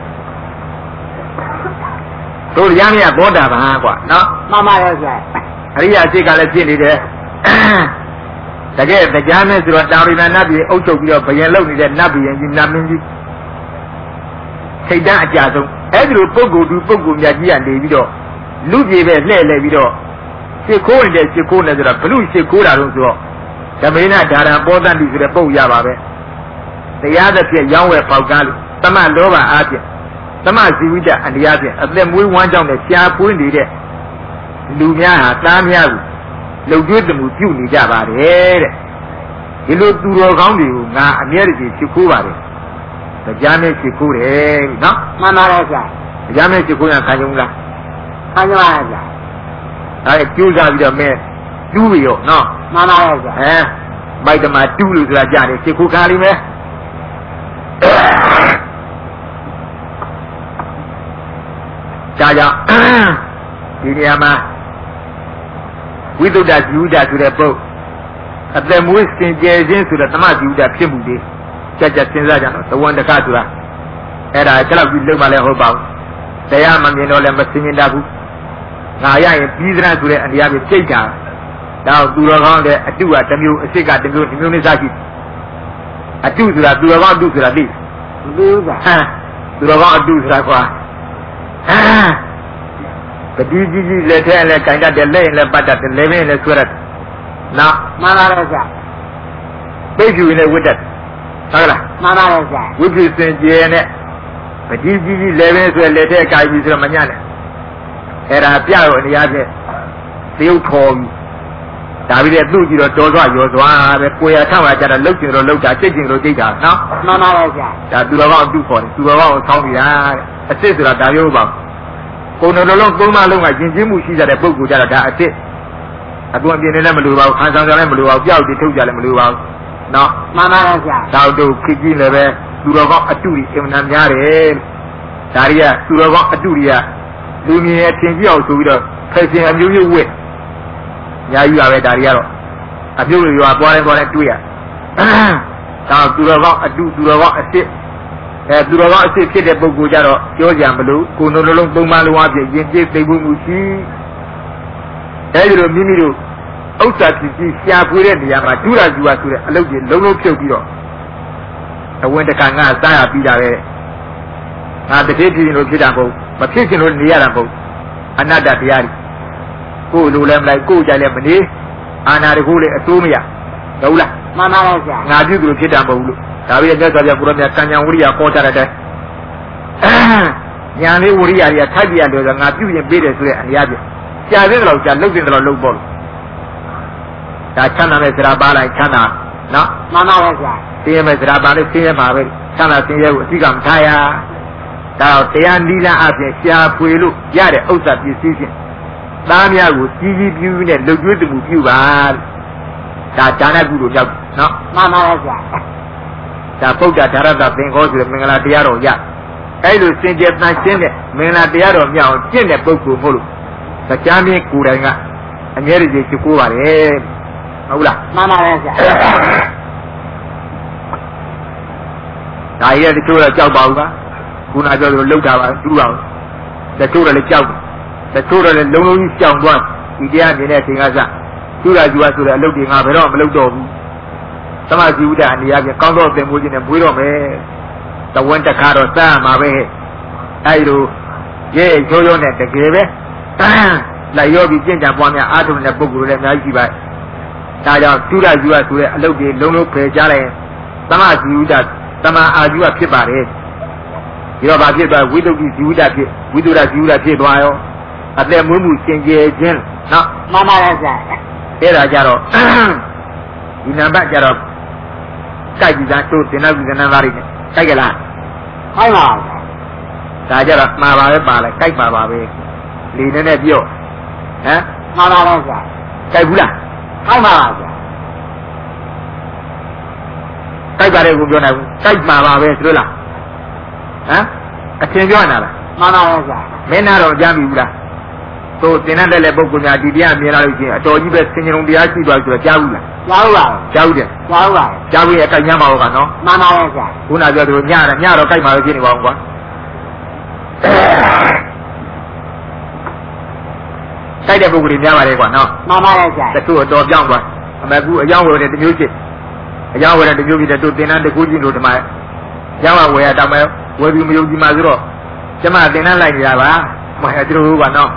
။တို့တရားမဲ့ဘောတာပါကွာနော်။မှန်ပါရဲ့ဗျာ။အရိယာစိတ်ကလည်းဖြစ်နေတယ်။တကယ်တရားမဲ့ဆိုတော့တာရိဏနတ်ပြည်အုပ်ချုပ်ပြီးတော့ဘယင်လုပ်နေတဲ့နတ်ပြည်ကြီးနတ်မင်းကြီးထိတ်တန်းအကြဆုံးအဲ့ဒီလိုပုဂ္ဂိုလ်သူပုဂ္ဂိုလ်များကြီးကနေပြီးတော့လူပြေပဲလှဲ့လှဲ့ပြီးတော့ရှစ်ခိုးနေတဲ့ရှစ်ခိုးနေဆိုတော့ဘလူရှစ်ခိုးတာတော့ဆိုတော့ဓမေနဒါရံပေါ်တန်တိဆိုတဲ့ပုတ်ရပါပဲတရားသဖြင့်ရောင်းဝယ်ပေါက်ကားလို့သမလောဘအားဖြင့်သမဇီဝိတအန္တရားဖြင့်အသက်မွေးဝမ်းကြောင်းနဲ့ရှားပွေးနေတဲ့လူများဟာသားများကိုလှုပ်ကြွေးတမှုပြုနေကြပါတယ်တဲ့ဒီလိုသူတော်ကောင်းတွေကိုငါအမြဲတည်းရှစ်ခိုးပါတယ်တရားနဲ့ရှစ်ခိုးတယ်နော်မှန်ပါရဲ့ဗျာတရားနဲ့ရှစ်ခိုးရခံကြုံလားခံကြပါရဲ့ဗျာအဲကျိုးစားပြီးတော့မဲတူးပြီရောနော်မှန်ပါရဲ့ဗျာအဲမိုက်တမတူးလို့ဆိုတာကြားတယ်ရှစ်ခိုးခါလိမ့်မယ်ဒါကြောင့်ဒီနေရာမှာဝိသုဒ္ဓဇီဝဒဆိုတဲ့ပုဂ္ဂိုလ်အသက်မွေးစင်ကြယ်ခြင်းဆိုတဲ့သမဇီဝဒဖြစ်မှုတွေကြက်ကြက်စဉ်းစားကြတော့သဝန္တကဆိုတာအဲ့ဒါကျတော့ပြီးလုံးမလဲဟုတ်ပါဘူးတရားမမြင်တော့လည်းမစင်မြင်တတ်ဘူးငါရရင်ပြီးသလားဆိုတဲ့အတရားပြစိတ်တာတော့သူတော်ကောင်းတဲ့အတုကတစ်မျိုးအစ်စ်ကတစ်မျိုးဒီမျိုးနဲ့စားရှိအတုဆိုတာသူတော်ကောင်းအတုဆိုတာသိသိပါဟမ်သူတော်ကောင်းအတုဆိုတာကွာဟမ်ပတိကြီးကြီးလက်ထဲလည်းခြင်တတ်တယ်လက်ရင်လည်းပတ်တတ်တယ်လက်မင်းလည်းဆွဲတတ်တယ်နော်မှန်ပါရဲ့ဆရာပိတ်ဖြူရင်လည်းဝတ်တတ်ဟုတ်လားမှန်ပါရဲ့ဆရာဝိပ္ပစင်ကျဲနဲ့ပတိကြီးကြီးလက်မင်းဆွဲလက်ထဲခြင်ပြီးဆိုတော့မညံ့နဲ့အဲ့ဒါပြရောအနေအားဖြင့်သရုပ်ထော်ပြီးဒါပြီးတဲ့သူ့ကြည့်တော့တော်သွားရောသွားပဲကိုရထောက်လာကြတာလှုပ်ကျင်တော့လှုပ်တာစိတ်ကျင်တော့စိတ်တာနော်မှန်ပါရဲ့ဆရာဒါသူတော်ကောင်းအတုခေါ်တယ်သူတော်ကောင်းကိုဆောင်းပြတာအစ်စ်ဆိုတာဒါမျိုးပါကိုယ်တော်လုံးသုံးမလုံးကယဉ်ကျေးမှုရှိကြတဲ့ပုဂ္ဂိုလ်ကြတော့ဒါအစ်စ်အသွင်ပြင်းနေလည်းမလိုပါဘူးခံဆောင်ကြလည်းမလိုပါဘူးကြောက်တည်ထုတ်ကြလည်းမလိုပါဘူးနော်မှန်ပါရဲ့ဆရာတောက်တို့ခစ်ကြီးလည်းပဲသူတော်ကောင်းအတုကြီးအမှန်တမ်းများတယ်ဒါရီကသူတော်ကောင်းအတုကြီးကလူမြင်ရဲ့ထင်ကြည့်အောင်ဆိုပြီးတော့ဖက်ရှင်အမျိုးမျိုးဝစ်ညာယူရပဲဒါရီကတော့အပြုတ်တွေရွာသွားတိုင်းသွားတိုင်းတွေ့ရဒါသူတော်ကောင်းအတုသူတော်ကောင်းအစ်စ်အဲသူတော်ကောင်းအစ်စ်ဖြစ်တဲ့ပုဂ္ဂိုလ်ကြတော့ပြောကြမလို့ကိုယ်နှလုံးသုံးပါလုံးအပြည့်ရင်ကျေးသိမှုမှုရှိအဲဒီလိုမိမိတို့ဥစ္စာဖြစ်ပြီးရှားဖွေတဲ့နေရာမှာဒုရဇူဝဆိုတဲ့အလုပ်ကြီးလုံးလုံးဖြုတ်ပြီးတော့အဝင်တကငါစားရပြီးတာပဲငါတစ်ဖြစ်ဖြစ်လို့ဖြစ်တာမဟုတ်မဖြစ်ချင်လို့နေရတာမဟုတ်အနတ္တတရားကြီးကိုယ်လိုလည်းမလိုက်ကိုယ်ကြလည်းမနေအာနာတကူလည်းအတိုးမရဟုတ်လားမှန်ပါပါဆရာငါပြုသူဖြစ်တာမဟုတ်ဘူးလို့ဒါပေမဲ့မြတ်စွာဘုရားကိုရောမြတ်ကံဉာဏ်ဝိရိယပေါ်ကြတဲ့တဲ့ဉာဏ်လေးဝိရိယတွေကထိုက်ပြရတယ်ဆိုငါပြုရင်ပေးတယ်ဆိုတဲ့အရာပြကြာသေးတယ်လို့ကြာလှုပ်တယ်လို့လှုပ်ပေါ့လို့ဒါချမ်းသာမဲ့စရာပါလိုက်ချမ်းသာနော်မှန်ပါပါဆရာသိရမဲ့စရာပါလိုက်သိရမှာပဲချမ်းသာသိရကိုအသိကမထားရဒါတော့တရားနိလန်းအပြင်ရှားဖွေလို့ရတဲ့ဥစ္စာပစ္စည်းချင်းသားများကိုကြီးကြီးပြူးနဲ့လှုပ်ကျွေးမှုပြုပါဒါဒါနကုသိုလ်ရောက်နော်မှန်ပါပါဆရာဒါဗုဒ္ဓဓာရတသင်္ခောဆိုတဲ့မင်္ဂလာတရားတော်ရအဲ့လိုစင်ကြယ်တန်ရှင်းတဲ့မင်္ဂလာတရားတော်မြောက်အောင်ကျင့်တဲ့ပုဂ္ဂိုလ်မို့လို့တရားမင်းကိုယ်တိုင်ကအငြဲရည်ချစ်ကိုးပါတယ်ဟုတ်လားမှန်ပါပါဆရာဒါရည်တချို့တော့ကြောက်ပါဘူးကခုနပြောလို့လှုပ်တာပါသူ့အောင်တချို့တော့လည်းကြောက်တချို့တော့လည်းလုံးလုံးကြီးကြောင်သွားဒီတရားမြင်တဲ့အချိန်ကစသူ့ရာဇူဝဆိုတဲ့အလုပ်တွေငါဘယ်တော့မလုပ်တော့ဘူးသမဇီဝဒအနေအချင်းကောင်းတော့သင်မိုးခြင်းနဲ့မွေးတော့မယ်တဝန်းတစ်ခါတော့စမ်းမှာပဲအဲဒီလိုရဲရိုးရိုးနဲ့တကယ်ပဲလိုက်ရောပြီးကျင့်ကြံပွားများအားထုတ်တဲ့ပုဂ္ဂိုလ်တွေလည်းအများကြီးရှိပါဒါကြောင့်သူ့ရာဇူဝဆိုတဲ့အလုပ်တွေလုံးလုံးဖယ်ရှားလိုက်သမဇီဝဒသမအာဇီဝဖြစ်ပါတယ်ဒီတော့ဗာဖြစ်သွားဝိတုဒ္ဓဇီဝဒဖြစ်ဝိတုဒ္ဓဇီဝဒဖြစ်သွားရောအသက်မွေးမှုစင်ကြယ်ခြင်းနော်မှန်ပါရဲ့ဆရာအဲ့ဒါကြတော့ဒီနံပါတ်ကြတော့ကြိုက်ကြည့်တာတို့တင်နောက်ဒီနံပါတ်လေးနဲ့ကြိုက်ကြလားဟုတ်ပါဒါကြတော့မှားပါပဲပါလဲကြိုက်ပါပါပဲလေနဲ့နဲ့ပြောဟမ်မှန်ပါပါဆရာကြိုက်ဘူးလားဟုတ်ပါပါဆရာကြိုက်ပါတယ်ကိုပြောနေဘူးကြိုက်ပါပါပဲဆိုလားဟမ်အထင်ပြောနေတာလားမှန်ပါပါဆရာမင်းနာတော့ကြားပြီဘူးလားသို့တင်တဲ့တဲ့ပုဂ္ဂိုလ်များဒီတရားမြင်လာလို့ရှိရင်အတော်ကြီးပဲဆင်ញုံတရားရှိသွားဆိုတော့ကြားဘူးလားကြားပါကြားဘူးတယ်ကြားပါကြားပြီးအကြိုက်ညမ်းပါဦးကနော်မှန်ပါပါဆရာခုနပြောသလိုညတယ်ညတော့ကြိုက်ပါလို့ဖြစ်နေပါဦးကွာကြိုက်တဲ့ပုဂ္ဂိုလ်တွေများပါတယ်ကွာနော်မှန်ပါပါဆရာတချို့အတော်ပြောင်းသွားအမေကူအယောင်းဝယ်တဲ့တမျိုးဖြစ်အယောင်းဝယ်တဲ့တမျိုးဖြစ်တဲ့တို့တင်တဲ့တကူကြီးတို့ဒီမှာကျောင်းကဝယ်ရတောင်မဲ့ဝယ်ပြီးမယုံကြည်မှဆိုတော့ကျမတင်တဲ့လိုက်နေတာပါမဟုတ်တူဘူးကွာနော်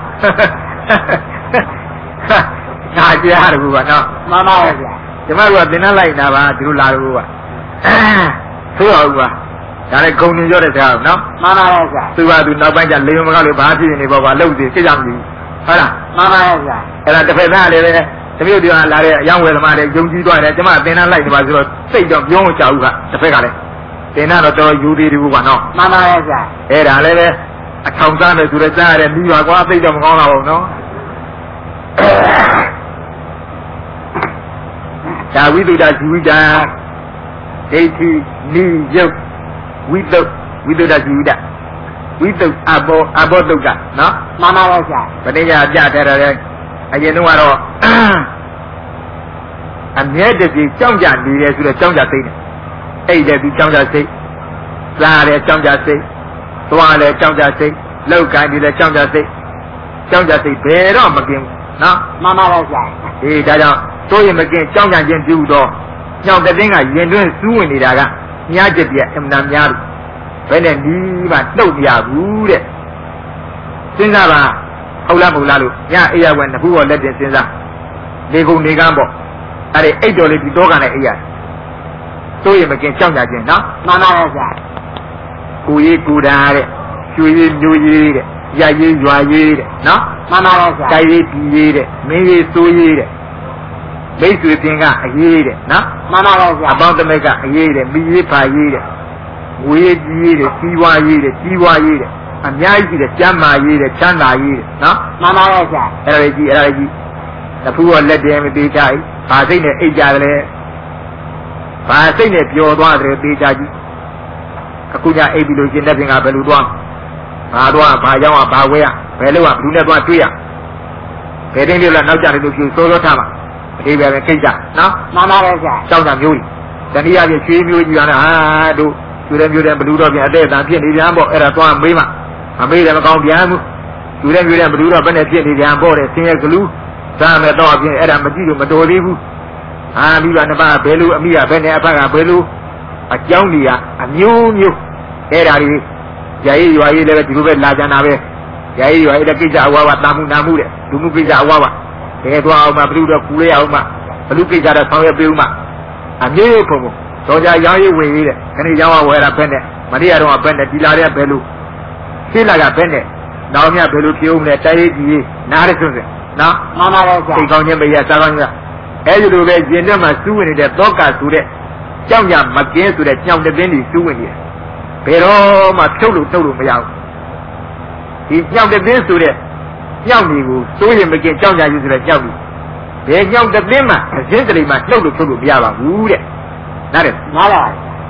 ငါကြားတယ်ကွာနော်မှန်ပါပါဗျာကျမတို့ကတင်တဲ့လိုက်နေတာပါဒီလိုလာလို့ကွာဆိုတော့ကွာဒါနဲ့ဂုံညင်ကြောတဲ့တရားနော်မှန်ပါပါဗျာသူကသူနောက်ပိုင်းကျလေမကလို့ဘာဖြစ်နေပေါ့ကွာလှုပ်စီစိတ်ကြမလို့ဟုတ်လားမှန်ပါပါဗျာအဲ့ဒါတစ်ဖက်သားလည်းပဲတမျိုးတရားလာတဲ့အယောင်းဝယ်သမားတွေယုံကြည်သွားတယ်ကျမတင်တဲ့လိုက်တယ်ပါဆိုတော့စိတ်တော့ပြောမချဘူးကတစ်ဖက်ကလည်းတင်တဲ့တော့တော်ယူသေးတယ်ကွာနော်မှန်ပါပါဗျာအဲ့ဒါလည်းပဲအထောင်စားမယ်ဆိုတော့ကြားရတယ်ပြီးပါကွာသိတော့မကောင်းတာဘူးနော်ဒါဝိသုဒ္ဓဇီဝိတံဒိဋ္ဌိနိယုတ်ဝိတုဝိသုဒ္ဓဇီဝိတဝိတုအဘောအဘောတုတ်ကနော်မှန်ပါပါဗျာဗတိယပြတဲ့တယ်အရင်တော့ကတော့အမြဲတည်းကြောင်းကြနေတယ်ဆိုတော့ကြောင်းကြစိတ်နဲ့အဲ့တဲ့ဒီကြောင်းကြစိတ်စားတယ်ကြောင်းကြစိတ်သွားတယ်ကြောင်းကြစိတ်လောက်ကိုင်းတယ်ကြောင်းကြစိတ်ကြောင်းကြစိတ်ဘယ်တော့မကင်းဘူးနော်မှန်ပါပါဗျာအေးဒါကြောင့်တို့ရင်မကင်းကြောင်းကြခြင်းပြုတော့ညောင်တဲ့တင်းကရင်တွင်းစူးဝင်နေတာကညားချက်ပြအမှန်တမ်းများလို့ဘယ်နဲ့ဒီမှနှုတ်မရဘူးတဲ့စဉ်းစားပါဟုတ်လားမဟုတ်လားလို့ညအေးရဝဲနှစ်ခုတော့လက်တင်စဉ်းစားနေကုန်နေကန်းပေါ့အဲ့ဒီအိတ်တော်လေးဒီတော့ကလည်းအေးရတို့ရင်မကင်းကြောင်းကြခြင်းနော်မှန်ပါပါဗျာကိုရေးကိုတာတဲ့ရွှေရေးမျိုးရေးတဲ့ရရေးရွာရေးတဲ့နော်မှန်ပါပါဗျာတိုက်ရေးပြည်ရေးတဲ့မင်းရေးစိုးရေးတဲ့မိတ်ဆွေပင်ကအရေးတဲ့နော်မှန်ပါပါဗျာအပေါင်းတမိတ်ကအရေးတဲ့မိရေးဖာရေးတဲ့ဝေးကြီးရေးတဲ့ကြီးဝါရေးတဲ့ကြီးဝါရေးတဲ့အများကြီးရှိတဲ့ကျမ်းမာရေးတဲ့ချမ်းသာရေးတဲ့နော်မှန်ပါပါဗျာအဲ့ဒါကြီးအဲ့ဒါကြီးတဖူးကလက်တယ်မသေးချာဘူးဘာစိတ်နဲ့အိတ်ကြတယ်လဲဘာစိတ်နဲ့ပျော်သွားတယ်သေးချာကြီးအခုညအိတ်ပြီးလို့ရှင်တဲ့ပင်ကဘယ်လိုသွားဘာတော့ဘာရောက်อ่ะဘာဝဲอ่ะဘယ်လိုอ่ะဘယ်သူနဲ့သွားတွေ့ရဘယ်တင်းလေးလဲနောက်ကြတယ်လို့ပြောစောစောထားမှာအသေးပဲကိစ္စနော်မှန်ပါပါဗျာစောင်းတာမျိုးကြီးတနည်းအားဖြင့်ရွှေမျိုးကြီးကလည်းဟာတို့ကျွေးတယ်မျိုးတယ်ဘလူတော့ပြန်အတဲ့အတန်ဖြစ်နေပြန်ပေါ့အဲ့ဒါသွားမေးမှမမေးတယ်မကောင်းပြန်ဘူးကျွေးတယ်မျိုးတယ်ဘလူတော့ဘယ်နဲ့ဖြစ်နေပြန်ပေါ့တဲ့ဆင်းရဲကလူစားမယ်တော့အပြင်အဲ့ဒါမကြည့်လို့မတော်သေးဘူးဟာပြီးတော့နှစ်ပါးဘယ်လိုအမိကဘယ်နဲ့အဖကဘယ်လိုအကြောင်းတွေကအမျိုးမျိုးအဲ့ဒါတွေဂျာရေးရွာရေးလည်းပဲဒီလိုပဲလာကြတာပဲဂျာရေးရွာရေးလည်းကိစ္စအဝါဝတာမှုနာမှုတဲ့လူမှုကိစ္စအဝါဝတကယ်သွားအောင်မှဘလူတော့ကူရအောင်မှဘလူကိစ္စတော့ဆောင်ရွက်ပေးဦးမှအမျိုးဖုံဖုံတော့ကြရောင်းရေးဝင်ရေးတဲ့ခဏရောင်းဝယ်တာဘက်နဲ့မနေ့ကတော့ဘက်နဲ့ဒီလာတဲ့ဘယ်လိုရှင်းလာကဘက်နဲ့နောက်မြဘယ်လိုပြေဦးမလဲတိုက်ရေးကြီးနားရစွန်းစင်နော်မှန်ပါပါဗျာစိတ်ကောင်းခြင်းမရစားကောင်းခြင်းအဲဒီလိုပဲရင်ထဲမှာစူးဝင်နေတဲ့သောကဆိုတဲ့ကြောက်ကြမကင်းဆိုတဲ့ကြောင်တဲ့တင်းတွေစူးဝင်နေတယ်ဘယ်တော့မှဖြုတ်လို့ထုတ်လို့မရဘူးဒီကြောက်တဲ့တင်းဆိုတဲ့ကြောက်နေကိုစိုးရင်မကင်းကြောက်ကြယူဆိုတဲ့ကြောက်ကြီးဘယ်ကြောက်တဲ့တင်းမှာအစင်းကလေးမှာနှုတ်လို့ထုတ်လို့မရပါဘူးတဲ့နားတယ်နားပါ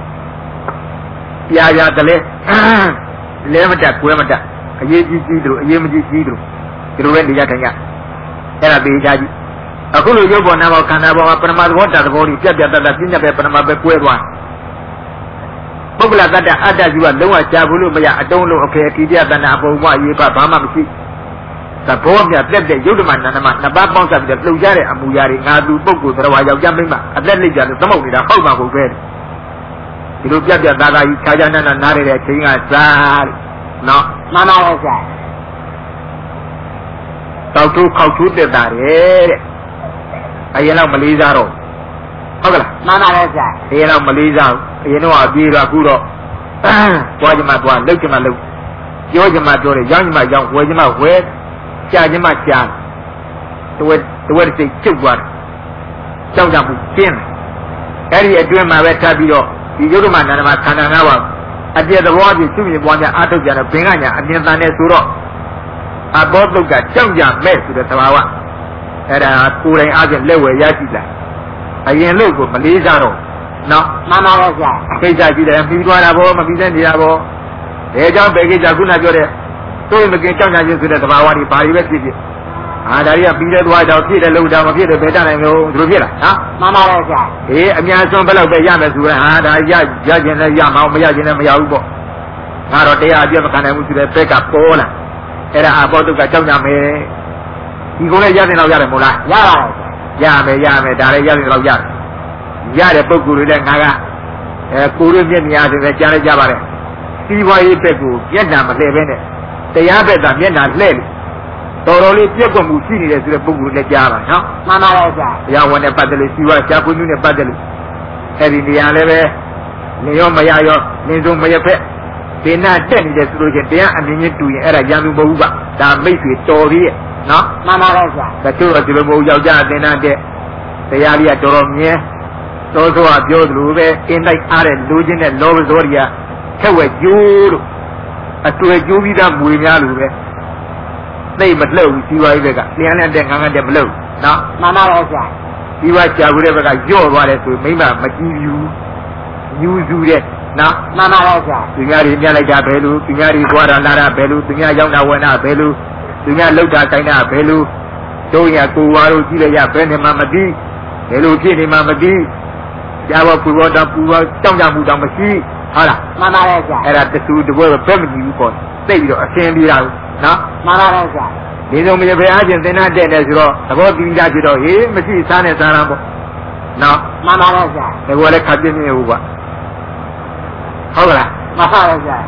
ပြာပြာတလဲလဲမတက်ကွဲမတက်အရေးကြီးကြီးတို့အရေးမကြီးကြီးတို့ဒီလိုပဲနေရထိုင်ရအဲ့ဒါပေးကြကြီးအခုလိုရုပ်ပေါ်နာပေါ်ခန္ဓာပေါ်မှာပရမသဘောတသဘောကြီးပြက်ပြက်တတ်တတ်ပြညာပဲပရမပဲကွဲသွားပုဂ္ဂလတ္တအတ္တကြီးကလုံးဝကြာဘူးလို့မရအတုံးလုံးအခေအတိပြတဏအပုံမရေးပါဘာမှမရှိသဘောမြတ်တက်တဲ့ယုတ်ဓမ္မနန္ဒမနှစ်ပါးပေါင်းစပ်ပြီးလှုပ်ရှားတဲ့အမူအရာတွေငါသူပုဂ္ဂိုလ်တော်ဝါယောက်ျားမိန်းမအသက်လိပ်ကြလို့သမုတ်နေတာဟုတ်မှာကိုပဲဒီလိုပြက်ပြက်သားသားကြီးခြားခြားနားနားနားရတဲ့အချိန်ကစားနော်မှန်ပါပါဗျာတောက်ထိုးခောက်ထိုးတက်တာတယ်တဲ့အရင်တော့မလေးစားတော့ဟုတ်ကလားမှန်ပါပါဗျာအရင်တော့မလေးစားဘူးအရင်တော့အပြေးတော့အခုတော့သွားကြမှာသွားလှုပ်ကြမှာလှုပ်ပြောကြမှာပြောတယ်ရောင်းကြမှာရောင်းဝယ်ကြမှာဝယ်ကြာကြမှာကြာတဝက်တဝက်စိတ်ကျုပ်သွားတယ်ကြောက်ကြမှုကျင်းတယ်အဲ့ဒီအတွင်းမှာပဲထပ်ပြီးတော့ဒီယုဒ္ဓမနန္ဒမခန္ဓာ၅ပါးအပြည့်သဘောအပြည့်သူ့မြေပွားများအာထုတ်ကြတယ်ဘင်္ဂညာအမြင်တန်နဲ့ဆိုတော့အဘောတုတ်ကကြောက်ကြမဲ့ဆိုတဲ့သဘာဝအဲ့ဒါကိုယ်တိုင်အားဖြင့်လက်ဝယ်ရရှိလာအရင်လို့ကိုမလေးစားတော့နော်မှန်ပါပါဗျာကိစ္စကြည့်တယ်ပြီးသွားတာဘောမပြီးတဲ့နေရာဘောဘယ်ကြောင့်ဘယ်ကိစ္စခုနပြောတဲ့သို့မကင်ကြောက်ကြခြင်းဆိုတဲ့သဘာဝတွေဘာတွေပဲဖြစ်ဖြစ်အာဒါတွေကပြီးတဲ့သွားတော့ဖြစ်တယ်လို့တော့မဖြစ်တယ်ဘယ်တတ်နိုင်လို့ဒီလိုဖြစ်လာနော်မှန်ပါပါဗျာအေးအများဆုံးဘယ်လောက်ပဲရမယ်ဆိုရင်ဟာဒါရရခြင်းလည်းရမအောင်မရခြင်းလည်းမရဘူးပေါ့ငါတော့တရားအပြည့်မခံနိုင်ဘူးဆိုတဲ့ဘက်ကပေါ်လာအဲ့ဒါအဘောတုတ်ကကြောက်ကြမယ်ဒီကုန်းလည်းရတဲ့လောက်ရတယ်မို့လားရပါရမယ်ရမယ်ဒါလည်းရတဲ့လောက်ရတယ်ရတဲ့ပုဂ္ဂိုလ်တွေလည်းငါကအဲကိုယ်ရမျက်နှာဆိုတဲ့ကြားလိုက်ကြပါတယ်စီးပွားရေးဘက်ကိုမျက်နှာမလှည့်ပဲနဲ့တရားဘက်ကမျက်နှာလှည့်လို့တော်တော်လေးပြက်ကွက်မှုရှိနေတယ်ဆိုတဲ့ပုဂ္ဂိုလ်လည်းကြားပါနော်မှန်ပါပါဗျာဘုရားဝန်နဲ့ပတ်သက်လို့စီးပွားရှားဖွံ့ဖြိုးနဲ့ပတ်သက်လို့အဲဒီနေရာလည်းပဲနေရောမရရောနေစုံမရဖက်ဒေနာတက်နေတယ်ဆိုလို့ချင်းတရားအမြင်ချင်းတူရင်အဲ့ဒါရံသူမဟုတ်ဘူးကဒါမိတ်ဆွေတော်ပြီးရဲ့နော်မှန်ပါပါဗျာတချို့တော့ဒီလိုမဟုတ်ယောက်ျားအသင်္နာတဲ့တရားလေးကတော်တော်မြဲသောသောကပြောသလိုပဲအင်းတိုက်အားတဲ့လူချင်းတဲ့လောဘဇောတွေကထက်ဝဲကျိုးလို့အတွေ့ကျိုးပြီးသားမွေများလို့ပဲသိမလှုပ်ဘူးစီဝါရေးဘက်ကလျှမ်းလျှမ်းတဲ့ငန်းငန်းတဲ့မလှုပ်နော်မှန်ပါပါဗျာစီဝါရှာဘူးတဲ့ဘက်ကကြော့သွားတယ်ဆိုမိမမကြည့်ဘူးညူးစုတဲ့နော်မှန်ပါပါဗျာသူများတွေမြတ်လိုက်တာဘယ်လိုသူများတွေသွားတာလာတာဘယ်လိုသူများရောက်တာဝင်တာဘယ်လိုသူများလှုပ်တာဆိုင်တာဘယ်လိုတို့ရကိုဝါတို့ကြည့်လိုက်ရဘယ်နဲ့မှမသိဘယ်လိုဖြစ်နေမှမသိကြာဘပူဘောတော့ပူဘောကြောက်ကြမှုတော့မရှိဟုတ်လားမှန်ပါတယ်ဆရာအဲ့ဒါတဆူတပွဲပဲဘက်မကြည့်ဘူးပေါ့သိပြီးတော့အရှင်းပြေးတာနော်မှန်ပါတယ်ဆရာဒီလိုမြေဖရာချင်းသင်္နာတဲ့တယ်ဆိုတော့သဘောတူကြဖြစ်တော့ဟေးမရှိစားနဲ့စားရပေါ့နော်မှန်ပါတယ်ဆရာဒီကောလည်းခပ်ပြင်းနေဘူးကွာဟုတ်လားမှန်ပါတယ်ဆရာ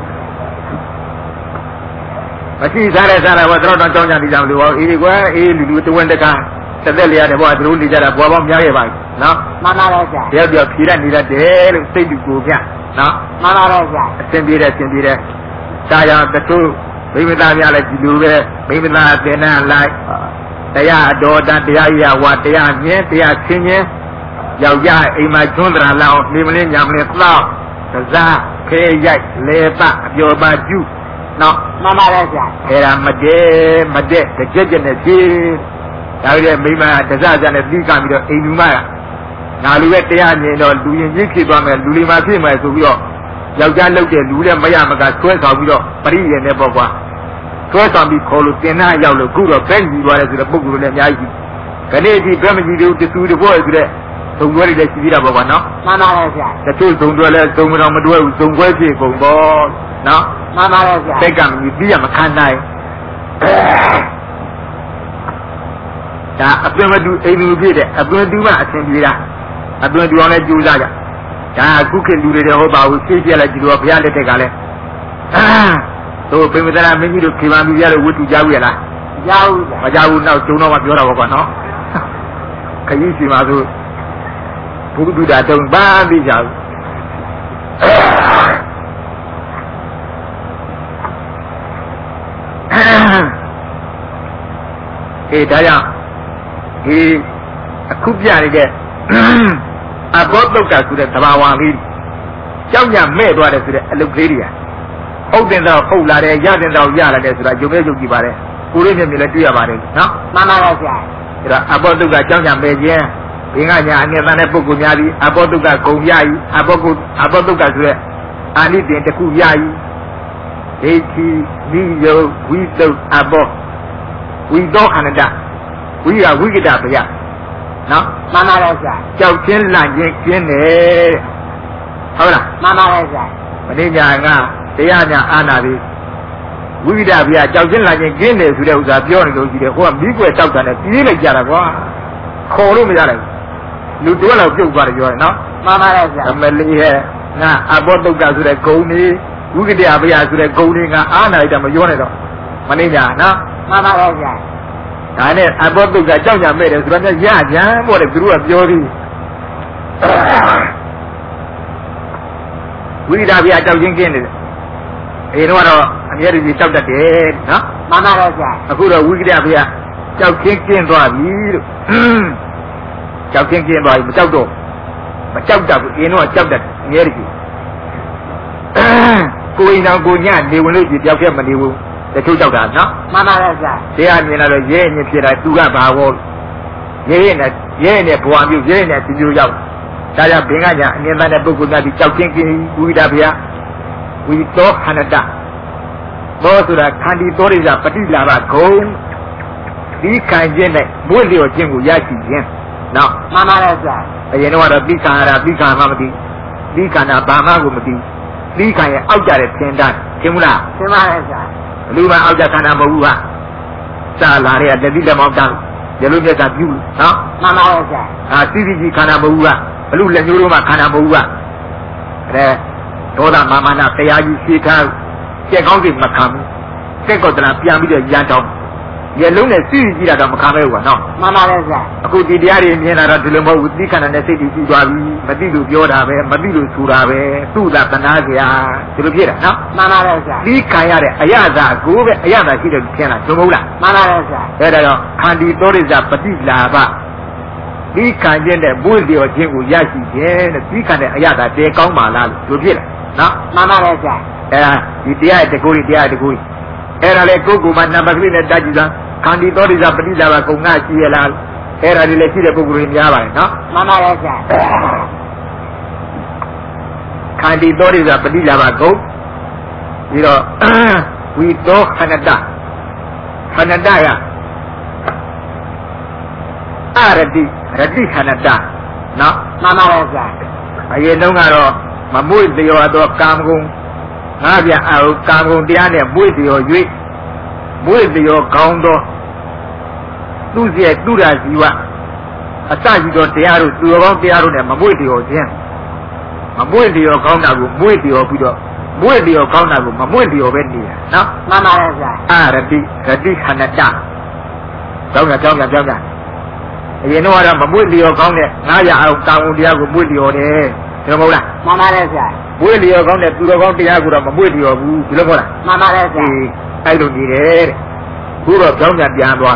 မရှိစားနဲ့စားရပေါ့တော့တော့ကြောင်းကြပြီးကြလို့ဟောအေးကွာအေးလူလူတဝင်းတကားတစ်သက်လျားတယ်ပေါ့သူတို့နေကြတာဘွားပေါင်းများခဲ့ပါနော်မှန်ပါတယ်ဆရာတယောက်တယောက်ဖြေရနေတတ်တယ်လို့စိတ်တူကိုပြနော်မှန်ပါတယ်ဆရာအသင်ပြေတယ်အသင်ပြေတယ်ဒါကြောင့်တချို့မိမသားများလည်းဒီလိုပဲမိမသားသင်္นานလိုက်တရားအတော်တန်တရားရဝတရားမြင်တရားချင်းချင်းယောက်ျားအိမ်မှာကျွန်းတရာလောက်နေမလင်းညာမလင်းသောကစားခဲရိုက်လေပအပျော်ပါကျူးနော်မှန်ပါတယ်ဆရာအဲ့ဒါမတည်းမတည်းတကြက်ကြက်နဲ့ဖြေဒါကြတဲ့မိမတစစနဲ့ပြီးကပြီးတော့အိမ်လူမကငါလူပဲတရားမြင်တော့လူရင်ကြီးဖြစ်သွားမယ်လူလီမာဖြစ်မယ်ဆိုပြီးတော့ယောက်ျားလုပ်တဲ့လူလည်းမရမကဆွဲဆောင်ပြီးတော့ပရိယေနဲ့ပေါ့ကွာဆွဲဆောင်ပြီးခေါ်လို့တင်နာရောက်လို့ခုတော့ဘက်ကြီးသွားတယ်ဆိုတဲ့ပုံကူလည်းအများကြီးခဏကြီးဘက်မကြီးသေးဘူးတဆူတဘောဆိုတဲ့သုံးခွဲတွေလည်းရှိသေးတာပေါ့ကွာနော်မှန်ပါတယ်ဆရာတချို့သုံးတွဲလဲသုံးမတော်မတွဲဘူးသုံးခွဲဖြစ်ကုန်ပေါ့နော်မှန်ပါတယ်ဆရာစိတ်ကမကြီးပြီးရမခံနိုင်ဒါအသွင်မတူအိမ်လူဖြစ်တဲ့အသွင်တူမှအဆင်ပြေတာအသွင်တူအောင်လဲကြိုးစားကြဒါအခုခေတ်လူတွေတော့ဟုတ်ပါဘူးရှင်းပြလိုက်ဒီလိုဘုရားလက်ထက်ကလည်းတို့ပိမသရာမင်းကြီးတို့ခေမလူရလို့ဝတ္ထုကြားဘူးရလားကြားဘူးမကြားဘူးနောက်ကျုံတော့မှပြောတာပေါ့ကွာနော်ခကြီးစီမှာဆိုဘုဒ္ဓတာတုံးပန်းပြီးကြဘူးအေးဒါကြောင့်ဒီအခုပြနေတဲ့အဘောတုတ်တာဆိုတဲ့သဘာဝလေးကြောက်ညမဲ့သွားတယ်ဆိုတဲ့အလုပ်ကလေးတွေကဟုတ်တင်တော့ဟုတ်လာတယ်ရတင်တော့ရလာတယ်ဆိုတာယုံမဲ့ယုံကြည်ပါတယ်ကိုလေးမြင်မြင်လည်းတွေ့ရပါတယ်နော်မှန်ပါပါဆရာအဲ့တော့အဘောတုတ်ကကြောက်ညမဲ့ခြင်းဘင်္ဂညာအငယ်တန်းတဲ့ပုဂ္ဂိုလ်များပြီးအဘောတုတ်ကဂုံရည်အဘောကုအဘောတုတ်ကဆိုတဲ့အာနိတင်တစ်ခုရည်ဒိဋ္ဌိနိယောဝိတုတ်အဘောဝိသောခန္ဓာဝိရဝိကတဗျာနော်မှန်ပါပါဆရာကြောက်ချင်းလန့်ချင်းကျင်းတယ်ဟုတ်လားမှန်ပါပါဆရာမင်းညာကတရားညာအာနာပြီးဝိကတဗျာကြောက်ချင်းလန့်ချင်းကျင်းတယ်ဆိုတဲ့ဥစ္စာပြောနေလို့ရှိတယ်ဟိုကမိကွယ်တောက်တာနဲ့ပြေးလိုက်ကြတာကွာခေါ်လို့မရလိုက်လူတွဲလောက်ပြုတ်သွားတယ်ပြောတယ်နော်မှန်ပါပါဆရာအမလီရဲ့ငါအဘောတုတ်ကဆိုတဲ့ဂုံကြီးဝိကတဗျာဆိုတဲ့ဂုံကြီးကအာနာလိုက်တာမပြောနဲ့တော့မင်းညာနော်မှန်ပါပါဆရာဒါနဲ့အဘောတုတ်ကကြောက်ကြမဲ့တယ်ဆိုတော့ညကြံပေါ့လေသူတို့ကပြောပြီးဝိရိဒဗျာကြောက်ချင်းကင်းနေတယ်အေတော့ကတော့အမြဲတည်းကြောက်တတ်တယ်နော်မှန်ပါပါဆရာအခုတော့ဝိရိဒဗျာကြောက်ချင်းကင်းသွားပြီလို့ကြောက်ချင်းကင်းသွားပြီမကြောက်တော့မကြောက်တတ်ဘူးအင်းတော့ကြောက်တတ်အမြဲတည်းကိုယ်ရင်တော်ကိုညနေဝင်လို့ဒီကြောက်ခဲ့မနေဘူးတချို့ကြောက်တာနော်မှန်ပါပါဆရာတရားမြင်လာတော့ရဲရင်ဖြစ်တာသူကဘာဘောရဲရင်နဲ့ရဲရင်နဲ့ဘွာမျိုးရဲရင်နဲ့ဒီမျိုးရောက်ဒါကြောင့်ဘင်္ဂညာအမြင်တဲ့ပုဂ္ဂိုလ်များဒီကြောက်ချင်းကင်းဝိဒဗျာဝိသောခန္ဓာဘောဆိုတာခန္တီသောရိဇပฏิလာဘဂုံဒီခံခြင်းနဲ့ဘုလျော်ခြင်းကိုရရှိခြင်းနော်မှန်ပါပါဆရာအရင်တော့ပြီးခံရတာပြီးခံမှမသိပြီးခံတာဘာမှကိုမသိပြီးခံရဲ့အောက်ကြတဲ့သင်္ဍသင်မလားသင်ပါရဲ့ဆရာလူမအောက်ကြခန္ဓာမဟုတ်ဘူးဟာစာလာတဲ့တတိလက်မောင်းတန်းရလို့မြတ်တာပြုနော်မှန်ပါရဲ့ဆရာအာစီစီကြီးခန္ဓာမဟုတ်ဘူးဟာဘလူလက်ညှိုးတို့မှခန္ဓာမဟုတ်ဘူးဟာအဲဒေါသမာမာနတရားကြီးရှေ့ထားကြက်ကောင်းစိတ်မခံဘူးစက်ကောတနာပြန်ပြီးတော့ရန်တောင်းရလုံးနဲ့စီစီကြီးတာတော့မခံမဲဘူးကွာနော်မှန်ပါရဲ့ဆရာအခုဒီတရားတွေမြင်လာတော့ဒီလိုမဟုတ်ဘူးသီခန္ဓာနဲ့စိတ်ကြီးကြီးသွားပြီမသိလို့ပြောတာပဲမသိလို့ဆိုတာပဲသူ့သာတနာကြဒီလိုဖြစ်တာနော်မှန်ပါရဲ့ဆရာသီခံရတဲ့အယသာကိုပဲအယသာရှိတယ်ထင်လားသို့မဟုတ်လားမှန်ပါရဲ့ဆရာအဲဒါတော့ခန္တီသောရိဇပฏิလာဘသီခံခြင်းနဲ့ဘုလျော်ခြင်းကိုရရှိခြင်းတဲ့သီခံတဲ့အယသာတဲကောင်းပါလားလို့ဖြစ်လာနော်မှန်ပါရဲ့ဆရာအဲဒီတရားတကူတရားတကူအဲ့ဒါလေကိုယ်ကိုယ်မှနံပါတ်ကလေးနဲ့တက်ကြည့်စမ်းခန္တီသောရိဇပฏิလာဘကုံငါရှိရလားအဲ့ဒါလေးလည်းရှိတဲ့ပုဂ္ဂိုလ်တွေများပါတယ်နော်မှန်ပါရဲ့ဆရာခန္တီသောရိဇပฏิလာဘကုံပြီးတော့ဝိသောခန္ဓာခန္ဓာကရတိရတိခန္ဓာနော်မှန်ပါတယ်ဗျာအရင်တုန်းကတော့မမွေ့လျော်သောကာမဂုဏ်ငါးပြအာဟုကာမဂုဏ်တရားနဲ့မွေ့လျော်၍မွေ့လျော်ကောင်းသောသူ့ရဲ့သူရဇီဝအစရှိသောတရားတို့သူတော်ကောင်းတရားတို့နဲ့မမွေ့လျော်ခြင်းမမွေ့လျော်ကောင်းတာကိုမွေ့လျော်ပြီးတော့မွေ့လျော်ကောင်းတာကိုမမွေ့လျော်ပဲနေတာနော်မှန်ပါတယ်ဗျာအာရတိရတိခန္ဓာကြောင်းတာကြောင်းတာကြောင်းတာအရင်တော့ကတော့မမွေ့လျော်ကောင်းတဲ့ငါးရအောင်ကာမဂုဏ်တရားကိုမွေ့လျော်တယ်ဒီလိုမဟုတ်လားမှန်ပါတယ်ဗျာမွေ့လျော်ကောင်းတဲ့သူတော်ကောင်းတရားကိုတော့မမွေ့လျော်ဘူးဒီလိုမဟုတ်လားမှန်ပါတယ်ဗျာအဲ့လိုနေတယ်တဲ့ခုတော့ကြောင်းတာပြန်သွား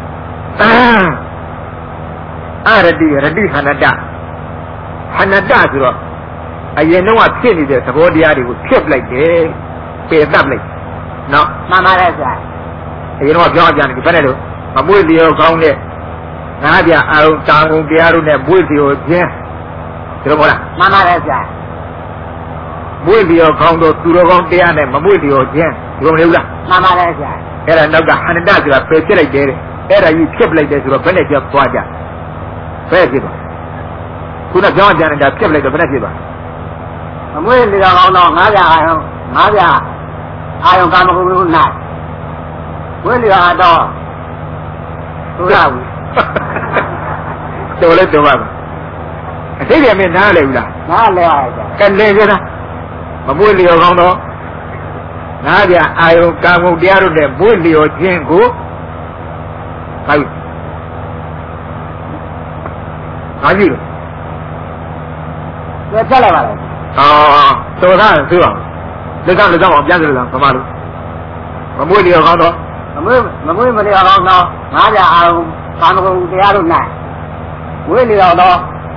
အာရတိရတိခန္ဓာတခန္ဓာတဆိုတော့အရင်တော့ဖြစ်နေတဲ့သဘောတရားတွေကိုဖြစ်လိုက်တယ်ပယ်တတ်လိုက်နော်မှန်ပါတယ်ဗျာအရင်တော့ပြောကြတယ်ဘယ်နဲ့လို့မမွေ့လျော်ကောင်းတဲ့ငါးပြအာရုံတာဝန်တရားတို့နဲ့မွေ့လျော်ခြင်းဒီလိုမဟုတ်လားမှန်ပါတယ်ဗျာမွေ့လျော်ကောင်းသောသူတော်ကောင်းတရားနဲ့မမွေ့လျော်ခြင်းဒီလိုမဟုတ်လားမှန်ပါတယ်ဗျာအဲ့ဒါနောက်ကဟန္တဆိုတာပယ်ဖြစ်လိုက်တယ်တဲ့အဲ့ဒါကြီးဖြစ်လိုက်တယ်ဆိုတော့ဘယ်နဲ့ကြောက်သွားကြဘယ်ဖြစ်သွားခုနပြောကြနေတာဖြစ်လိုက်တော့ဘယ်နဲ့ဖြစ်သွားမမွေးလျော်ကောင်းတော့ငါးပြအာယုံငါးပြအာယုံကာမဂုဏ်ကိုနိုင်မွေးလျော်တော့သူရဘူးတော်လဲတော်ပါအသိဉာဏ်နဲ့နားလဲဘူးလားနားလဲပါဗျာကဲလဲကြလားမမွေးလျော်ကောင်းတော့ငါးပြအာယုံကာမဂုဏ်တရားတို့နဲ့မွေးလျော်ခြင်းကိုဟုတ်ဟာကြည့်လို့ပြတ်လိုက်ပါလားအော်တော်သားသိအောင်လက်ကလက်ကောင်ပြန်ကြလို့ဗမာလူမမွေးလျော်ကောင်းတော့မမွေးမမွေးမလျော်ကောင်းတော့ငါးပြအာယုံကာမဂုဏ်တရားတို့နိုင်မွေးလျော်တော့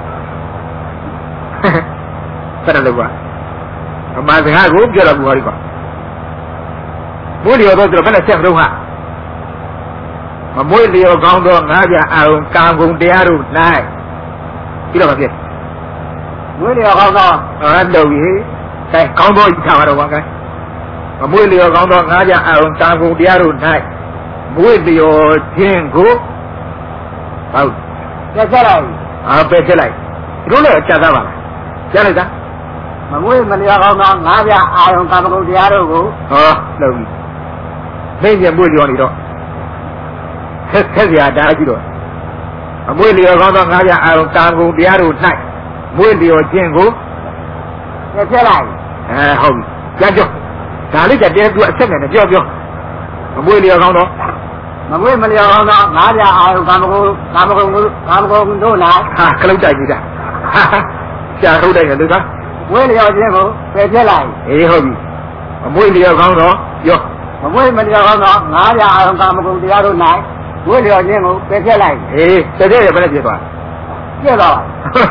ဆက်တယ်လို့ကွာဗမာစကားကိုပြောတော့ဘူးဟောဒီကွာမွေးလျော်တော့ဆိုတော့ဘယ်နဲ့ဆက်မလို့ဟာမမွေးလျော်ကောင်းတော့ငါးပြအာယုံကာမဂုဏ်တရားတို့နိုင်ပြီးတော့မဖြစ်မွေးလျော်ကောင်းတော့အဲ့တော့ကြီးအဲကောင်းတော့ဤထားတော့ပါကဲမမွေးလျော်ကောင်းတော့ငါးပြအာယုံကာမဂုဏ်တရားတို့၌မွေးလျော်ခြင်းကိုဟုတ်ပြတ်ချက်လိုက်အာပယ်ချက်လိုက်တို့လည်းကြာသားပါလားကြားလိုက်သားမမွေးမလျော်ကောင်းတော့ငါးပြအာယုံကာမဂုဏ်တရားတို့ကိုဟောလုပ်ပြီသိရင်မွေးလျော်နေတော့ဆက်ဆက်ရတာကြည့်တော့အမွေးလျော်ကောင်းသောငါးပြအာယုံကာမဂုဏ်တရားတို့၌မွေးလျော်ခြင်းကိုပြတ်ချက်လိုက်အဲဟုတ်ပြီကြားကြောဒါလေးကတဲသူအချက်နဲ့ပြောပြောမမွေးလျော်ကောင်းတော့မမွေးမလျော်ကောင်းတော့ငါးပြအာယုံကာမဂုဏ်ကာမဂုဏ်ကာမဂုဏ်တို့၌ဟာခလုတ်တိုက်ကြီးတာရှာထုတ်တယ်လူကမွေးလျော်ခြင်းကိုပြတ်ချက်လိုက်အေးဟုတ်ပြီမမွေးလျော်ကောင်းတော့ပြောမမွေးမလျော်ကောင်းတော့ငါးပြအာယုံကာမဂုဏ်တရားတို့၌မွေးလျော်ခြင်းကိုပြတ်ချက်လိုက်အေးပြတ်ချက်ရဘယ်နဲ့ပြတ်သွားပြတ်သွား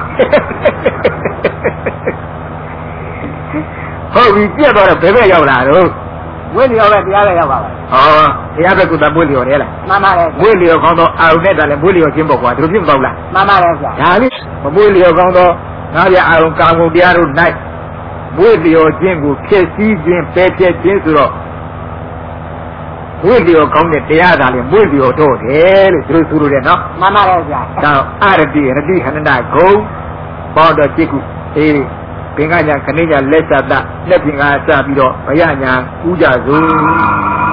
ဟုတ်ပြီပြတ်သွားတော့ဘယ်ဘက်ရောက်လာတော့မွေးလျော်ပဲတရားပဲရောက်ပါပါဟောတရားဘက်ကသာမွေးလျော်တယ်လားမှန်ပါတယ်မွေးလျော်ကောင်းတော့အာရုံနဲ့တည်းလည်းမွေးလျော်ခြင်းပေါ့ကွာဒီလိုဖြစ်မပေါ့လားမှန်ပါတယ်ဗျာဒါလေးမမွေးလျော်ကောင်းတော့ငါးပြအာရုံကာမဂုဏ်တရားတို့၌မွေးလျော်ခြင်းကိုဖြစ်စည်းခြင်းပယ်ဖြစ်ခြင်းဆိုတော့မွေးလျော်ကောင်းတဲ့တရားသာလေမွေးလျော်တော့တယ်လို့သူတို့ဆိုလို့တယ်နော်မှန်ပါတယ်ဗျာဒါအာရတိရတိဟန္တဂုံပေါ်တော့จิตကုအေးပင်ကညာခဏညာလက်သတလက်ပင်ကစပြီးတော့ဘယညာကူးကြစို့